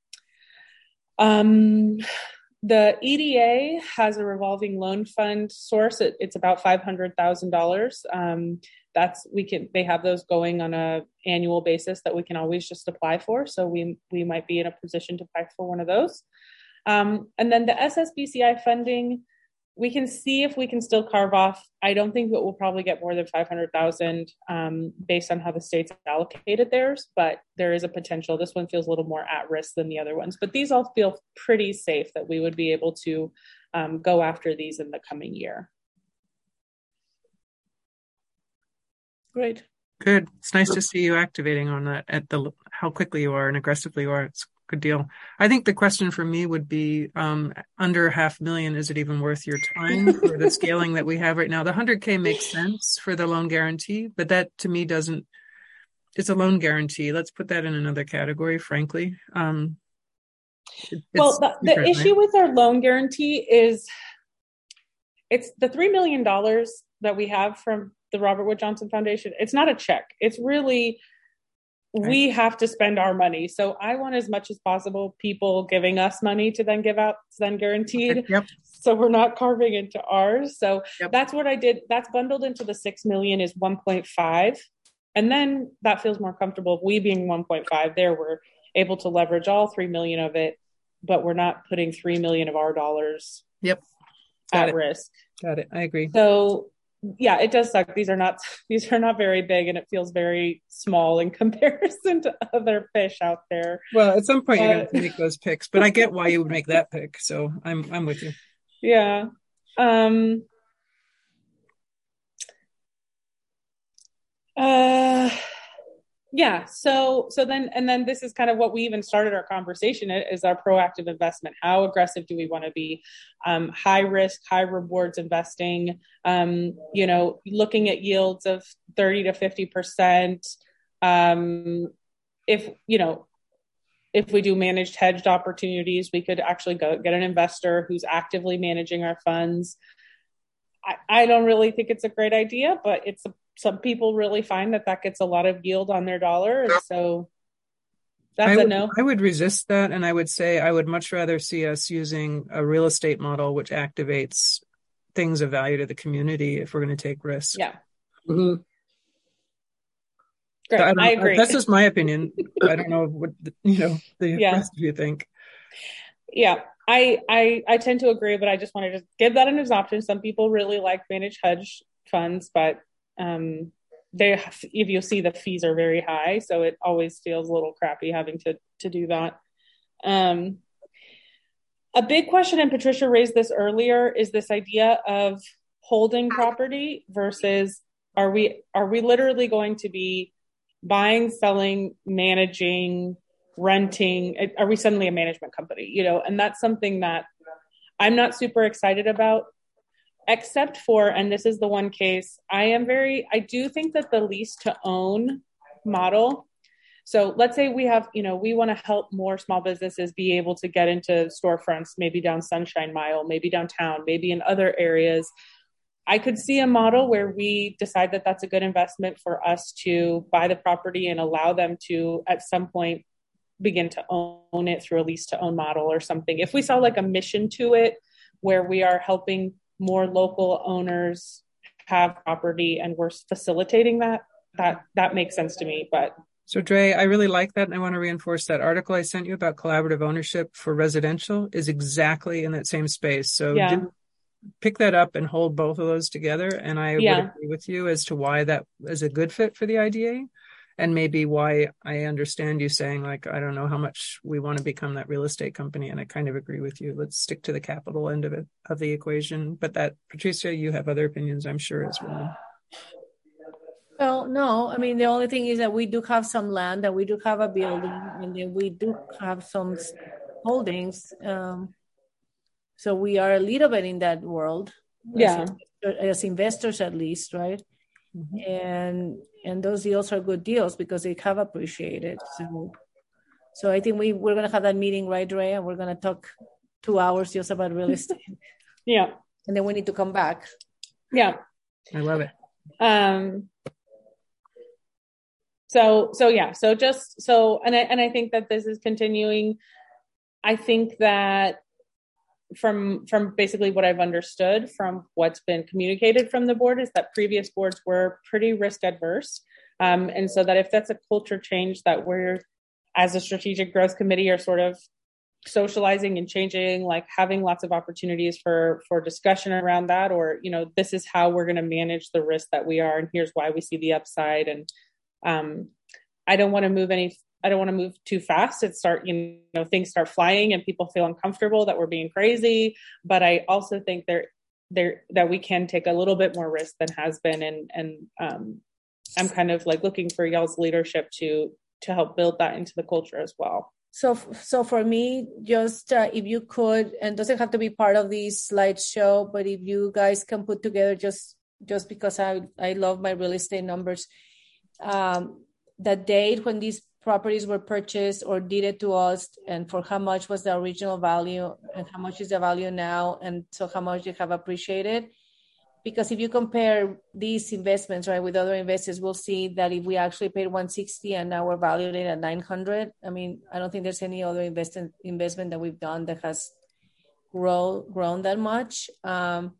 Um, the E D A has a revolving loan fund source. It, it's about five hundred thousand dollars. Um, that's, we can, they have those going on a annual basis that we can always just apply for. So we, we might be in a position to apply for one of those. Um, and then the S S B C I funding, we can see if we can still carve off. I don't think that we'll probably get more than five hundred thousand um, based on how the state's allocated theirs, but there is a potential. This one feels a little more at risk than the other ones, but these all feel pretty safe that we would be able to um, go after these in the coming year. Great. Good. It's nice to see you activating on that at the, how quickly you are and aggressively you are. It's good deal. I think the question for me would be um, under half million, is it even worth your time for the scaling that we have right now? The one hundred K makes sense for the loan guarantee, but that to me doesn't, it's a loan guarantee. Let's put that in another category, frankly. Um, it, well, the, the issue with our loan guarantee is it's the three million dollars that we have from the Robert Wood Johnson Foundation. It's not a check. It's really, we have to spend our money. So I want as much as possible people giving us money to then give out, then guaranteed. Okay, yep. So we're not carving into ours. So yep. that's what I did. That's bundled into the six million is one point five. And then that feels more comfortable. We being one point five there, we're able to leverage all three million of it, but we're not putting three million of our dollars yep. at it. risk. Got it. I agree. So yeah, it does suck. These are not, these are not very big, and it feels very small in comparison to other fish out there. Well, at some point uh, you're going to make those picks, but I get why you would make that pick. So I'm, I'm with you. Yeah. Um, uh, Yeah. So, so then, and then this is kind of what we even started our conversation is our proactive investment. How aggressive do we want to be? Um, high risk, high rewards investing, um, you know, looking at yields of thirty to fifty percent. Um, if, you know, if we do managed hedged opportunities, we could actually go get an investor who's actively managing our funds. I, I don't really think it's a great idea, but it's a, some people really find that that gets a lot of yield on their dollar. And so that's I a would, no. I would resist that. And I would say I would much rather see us using a real estate model, which activates things of value to the community if we're going to take risks. Yeah. Mm-hmm. Great. So I, I agree. That's just my opinion. I don't know what, you know, the yeah. rest of you think. Yeah. I, I, I tend to agree, but I just wanted to give that as an option. Some people really like managed hedge funds, but um, they, if you see the fees are very high, so it always feels a little crappy having to to do that. Um, a big question, and Patricia raised this earlier, is this idea of holding property versus are we are we literally going to be buying, selling, managing, renting? Are we suddenly a management company? You know, and that's something that I'm not super excited about, except for, and this is the one case, I am very, I do think that the lease to own model. So let's say we have, you know, we want to help more small businesses be able to get into storefronts, maybe down Sunshine Mile, maybe downtown, maybe in other areas. I could see a model where we decide that that's a good investment for us to buy the property and allow them to, at some point, begin to own it through a lease to own model or something. If we saw like a mission to it where we are helping more local owners have property and we're facilitating that, that, that makes sense to me. But So Dre, I really like that. And I want to reinforce that article I sent you about collaborative ownership for residential is exactly in that same space. So yeah. do pick that up and hold both of those together. And I yeah. would agree with you as to why that is a good fit for the I D A. And maybe why I understand you saying, like, I don't know how much we want to become that real estate company. And I kind of agree with you. Let's stick to the capital end of it, of the equation. But that, Patricia, you have other opinions, I'm sure, as well. Well, no, I mean, the only thing is that we do have some land and we do have a building and then we do have some holdings. Um, so we are a little bit in that world. Yeah. As, as investors, at least, right? Mm-hmm. And and those deals are good deals because they have appreciated. So so I think we, we're going to have that meeting, right, Ray? And we're going to talk two hours just about real estate. Yeah. And then we need to come back. Yeah. I love it. Um, so, so yeah, so just, so, and I, and I think that this is continuing. I think that from, from basically what I've understood from what's been communicated from the board is that previous boards were pretty risk adverse. Um, and so that if that's a culture change that we're, as a strategic growth committee, are sort of socializing and changing, like having lots of opportunities for, for discussion around that, or, you know, this is how we're going to manage the risk that we are, and here's why we see the upside. And um, I don't want to move any, I don't want to move too fast and start, you know, things start flying and people feel uncomfortable that we're being crazy. But I also think there, there, that we can take a little bit more risk than has been. And, and um, I'm kind of like looking for y'all's leadership to, to help build that into the culture as well. So, so for me, just uh, if you could, and doesn't have to be part of this slideshow, but if you guys can put together, just just because I I love my real estate numbers, um, the date when these properties were purchased or deeded to us, and for how much was the original value, and how much is the value now, and so how much you have appreciated. Because if you compare these investments, right, with other investors, we'll see that if we actually paid one hundred sixty and now we're valued at nine hundred, I mean, I don't think there's any other investment investment that we've done that has grow, grown that much. Um,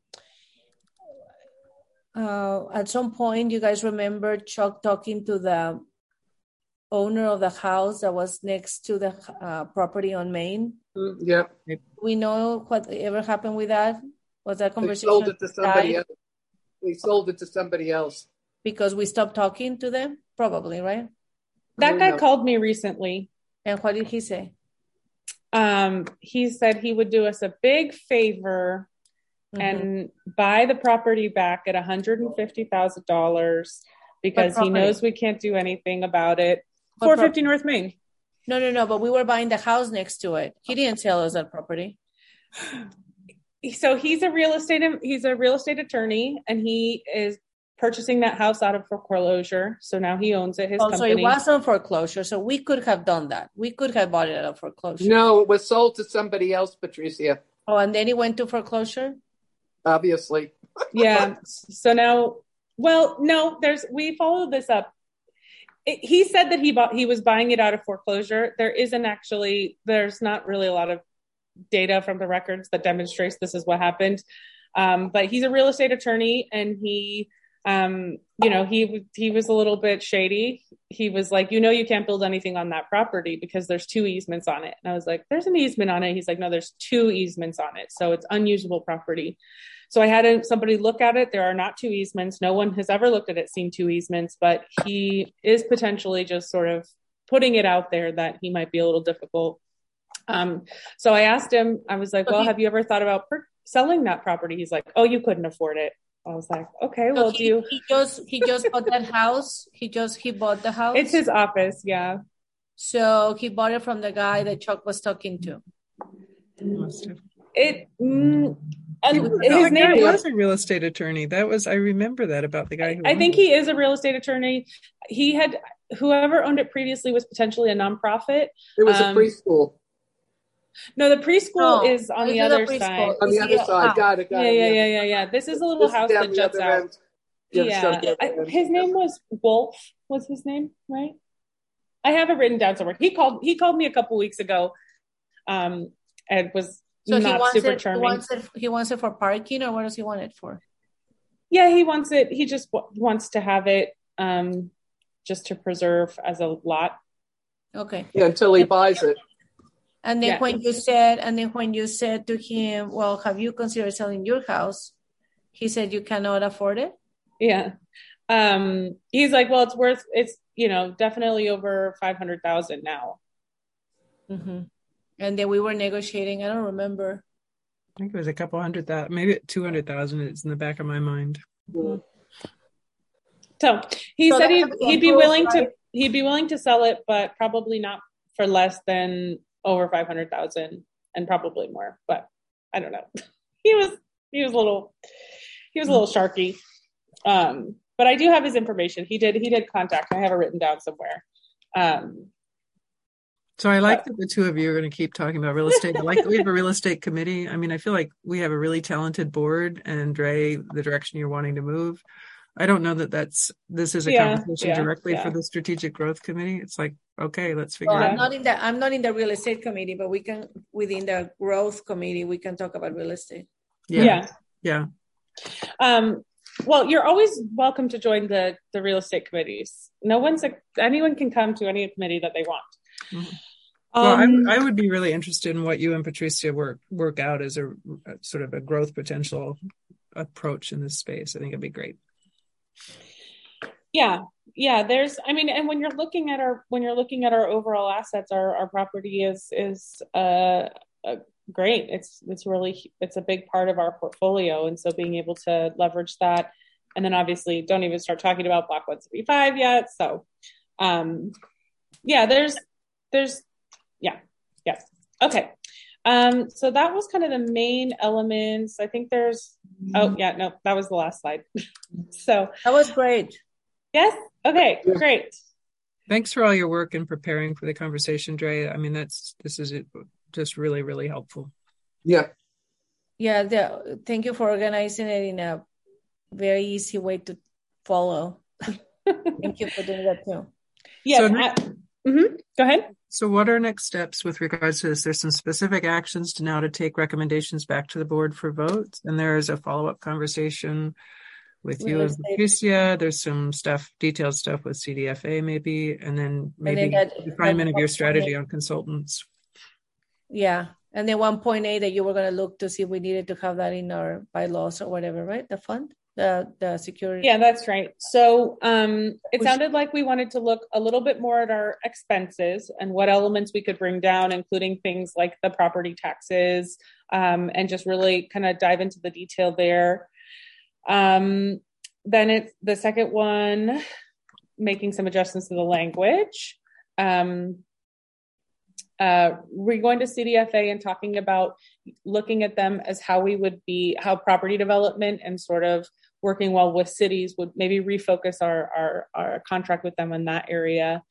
uh, at some point, you guys remember Chuck talking to the owner of the house that was next to the uh, property on Main? Mm, yeah. We know what ever happened with that? Was that conversation? They sold it to somebody else. They sold it to somebody else. Because we stopped talking to them? Probably, right? That guy called me recently. And what did he say? Um, he said he would do us a big favor mm-hmm. and buy the property back at one hundred fifty thousand dollars because he knows we can't do anything about it. four fifty North Main. No, no, no. But we were buying the house next to it. He didn't sell us that property. So he's a real estate he's a real estate attorney, and he is purchasing that house out of foreclosure. So now he owns it. His oh, company. So it was on foreclosure. So we could have done that. We could have bought it out of foreclosure. No, it was sold to somebody else, Patricia. Oh, and then it went to foreclosure? Obviously. Yeah. So now, well, no, there's, we followed this up. It, he said that he bought, he was buying it out of foreclosure. There isn't actually, there's not really a lot of data from the records that demonstrates this is what happened. Um, but he's a real estate attorney, and he, um, you know, he, he was a little bit shady. He was like, you know, you can't build anything on that property because there's two easements on it. And I was like, there's an easement on it. He's like, no, there's two easements on it. So it's unusable property. So I had somebody look at it. There are not two easements. No one has ever looked at it, seen two easements, but he is potentially just sort of putting it out there that he might be a little difficult. Um, so I asked him, I was like, well, have you ever thought about per- selling that property? He's like, oh, you couldn't afford it. I was like, okay, well, so he, do you? He just, he just bought that house. He just, he bought the house. It's his office. Yeah. So he bought it from the guy that Chuck was talking to. It, mm, and He, his the name guy was a real estate attorney. That was, I remember that about the guy who I think it. he is a real estate attorney. He had, whoever owned it previously was potentially a nonprofit. It was Um, a preschool. No, the preschool No, is on this the is a other preschool. side. On the Is other he- side. ah. Got it. Got Yeah, it. yeah, yeah, yeah, yeah. This is a little This is house down that the juts other out. end. Yeah, it's down Yeah, the other I, end. his name was Wolf. Was his name right? I have it written down somewhere. He called. He called me a couple weeks ago, um, and was So he not wants super it. He charming. wants it. He wants it for parking, or what does he want it for? Yeah, he wants it. He just w- wants to have it, um, just to preserve as a lot. Okay. Yeah, until he buys it. And then Yeah. when you said, and then when you said to him, well, have you considered selling your house? He said you cannot afford it. Yeah. Um, he's like, well, it's worth. It's you know definitely over five hundred thousand now. Mm-hmm. And then we were negotiating. I don't remember. I think it was a couple hundred thousand, maybe two hundred thousand. It's in the back of my mind. Mm. So he So said he, that's the he'd be approval, willing right? to he'd be willing to sell it, but probably not for less than over five hundred thousand, and probably more. But I don't know. He was he was a little he was a little sharky. Um, but I do have his information. He did he did contact. I have it written down somewhere. Um, So I like that the two of you are going to keep talking about real estate. I like that we have a real estate committee. I mean, I feel like we have a really talented board, and Dre, the direction you're wanting to move. I don't know that that's, this is a Yeah, conversation yeah, directly yeah. for the strategic growth committee. It's like, okay, let's figure Well, it I'm out. not in the I'm not in the real estate committee, but we can within the growth committee we can talk about real estate. Yeah. yeah. Yeah. Um, well, you're always welcome to join the the real estate committees. No one's a, anyone can come to any committee that they want. Mhm. Well, Um, I, I would be really interested in what you and Patricia work work out as a, a sort of a growth potential approach in this space. I think it'd be great. Yeah, yeah. There's, I mean, and when you're looking at our when you're looking at our overall assets, our our property is is uh, uh great. It's it's really it's a big part of our portfolio, and so being able to leverage that, and then obviously don't even start talking about Block one seventy-five yet. So, um, yeah, there's there's yeah, yes, okay. Um, so that was kind of the main elements. I think there's oh yeah, no, that was the last slide. So That was great. yes, okay, Yeah. great. Thanks for all your work in preparing for the conversation, Dre. I mean, that's this is just really, really helpful. Yeah. Yeah, the, thank you for organizing it in a very easy way to follow. Thank you for doing that too. Yes. So- I, mhm, go ahead. So what are next steps with regards to this? There's some specific actions to now to take recommendations back to the board for votes. And there is a follow-up conversation with you Real and estate. Patricia. There's some stuff, detailed stuff with C D F A maybe, and then maybe that- refinement that of your one strategy point- on consultants. Yeah. And then one point eight that you were going to look to see if we needed to have that in our bylaws or whatever, right? The fund, the the security. Yeah, that's right. So um, it We sounded like we wanted to look a little bit more at our expenses and what elements we could bring down, including things like the property taxes, um, and just really kind of dive into the detail there. Um, then it's the second one, making some adjustments to the language. um, uh, we're going to C D F A and talking about looking at them as how we would be, how property development and sort of working well with cities would maybe refocus our, our, our contract with them in that area.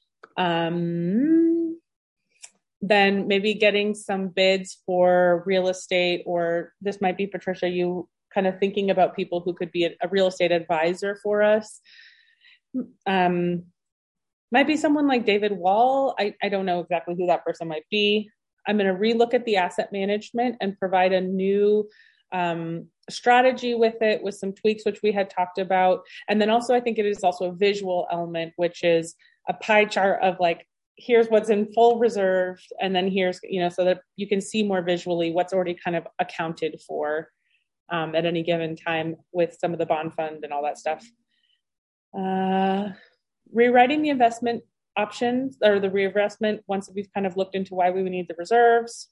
Um, then maybe getting some bids for real estate, or this might be, Patricia, you kind of thinking about people who could be a, a real estate advisor for us. Um, might be someone like David Wall. I, I don't know exactly who that person might be. I'm going to relook at the asset management and provide a new um, strategy with it, with some tweaks, which we had talked about. And then also, I think it is also a visual element, which is a pie chart of like, here's what's in full reserve. And then here's, you know, so that you can see more visually what's already kind of accounted for um, at any given time with some of the bond fund and all that stuff. Uh, rewriting the investment options or the reinvestment once we've kind of looked into why we would need the reserves.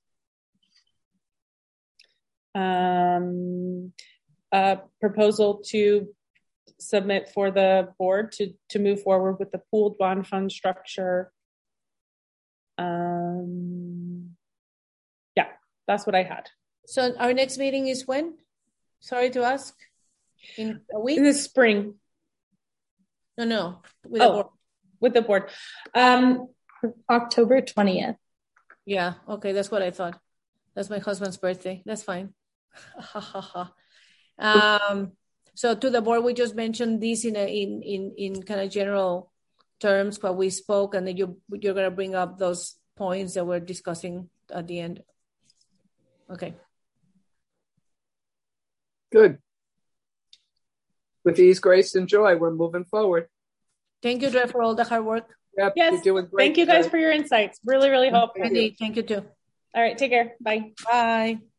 Um, a proposal to submit for the board to, to move forward with the pooled bond fund structure. Um, yeah, that's what I had. So our next meeting is when? Sorry to ask. In a week? In the spring. No, no. With oh, the board. With the board. Um, October twentieth. Yeah, okay, that's what I thought. That's my husband's birthday. That's fine. um, so to the board, we just mentioned this in a, in in in kind of general terms, what we spoke, and then you you're gonna bring up those points that we're discussing at the end. Okay. Good. With ease, grace, and joy, we're moving forward. Thank you, Dre, for all the hard work. Yep, yes. you're doing great. Thank you guys for your insights. Really, really helpful. Thank you. Thank you too. All right, take care. Bye. Bye.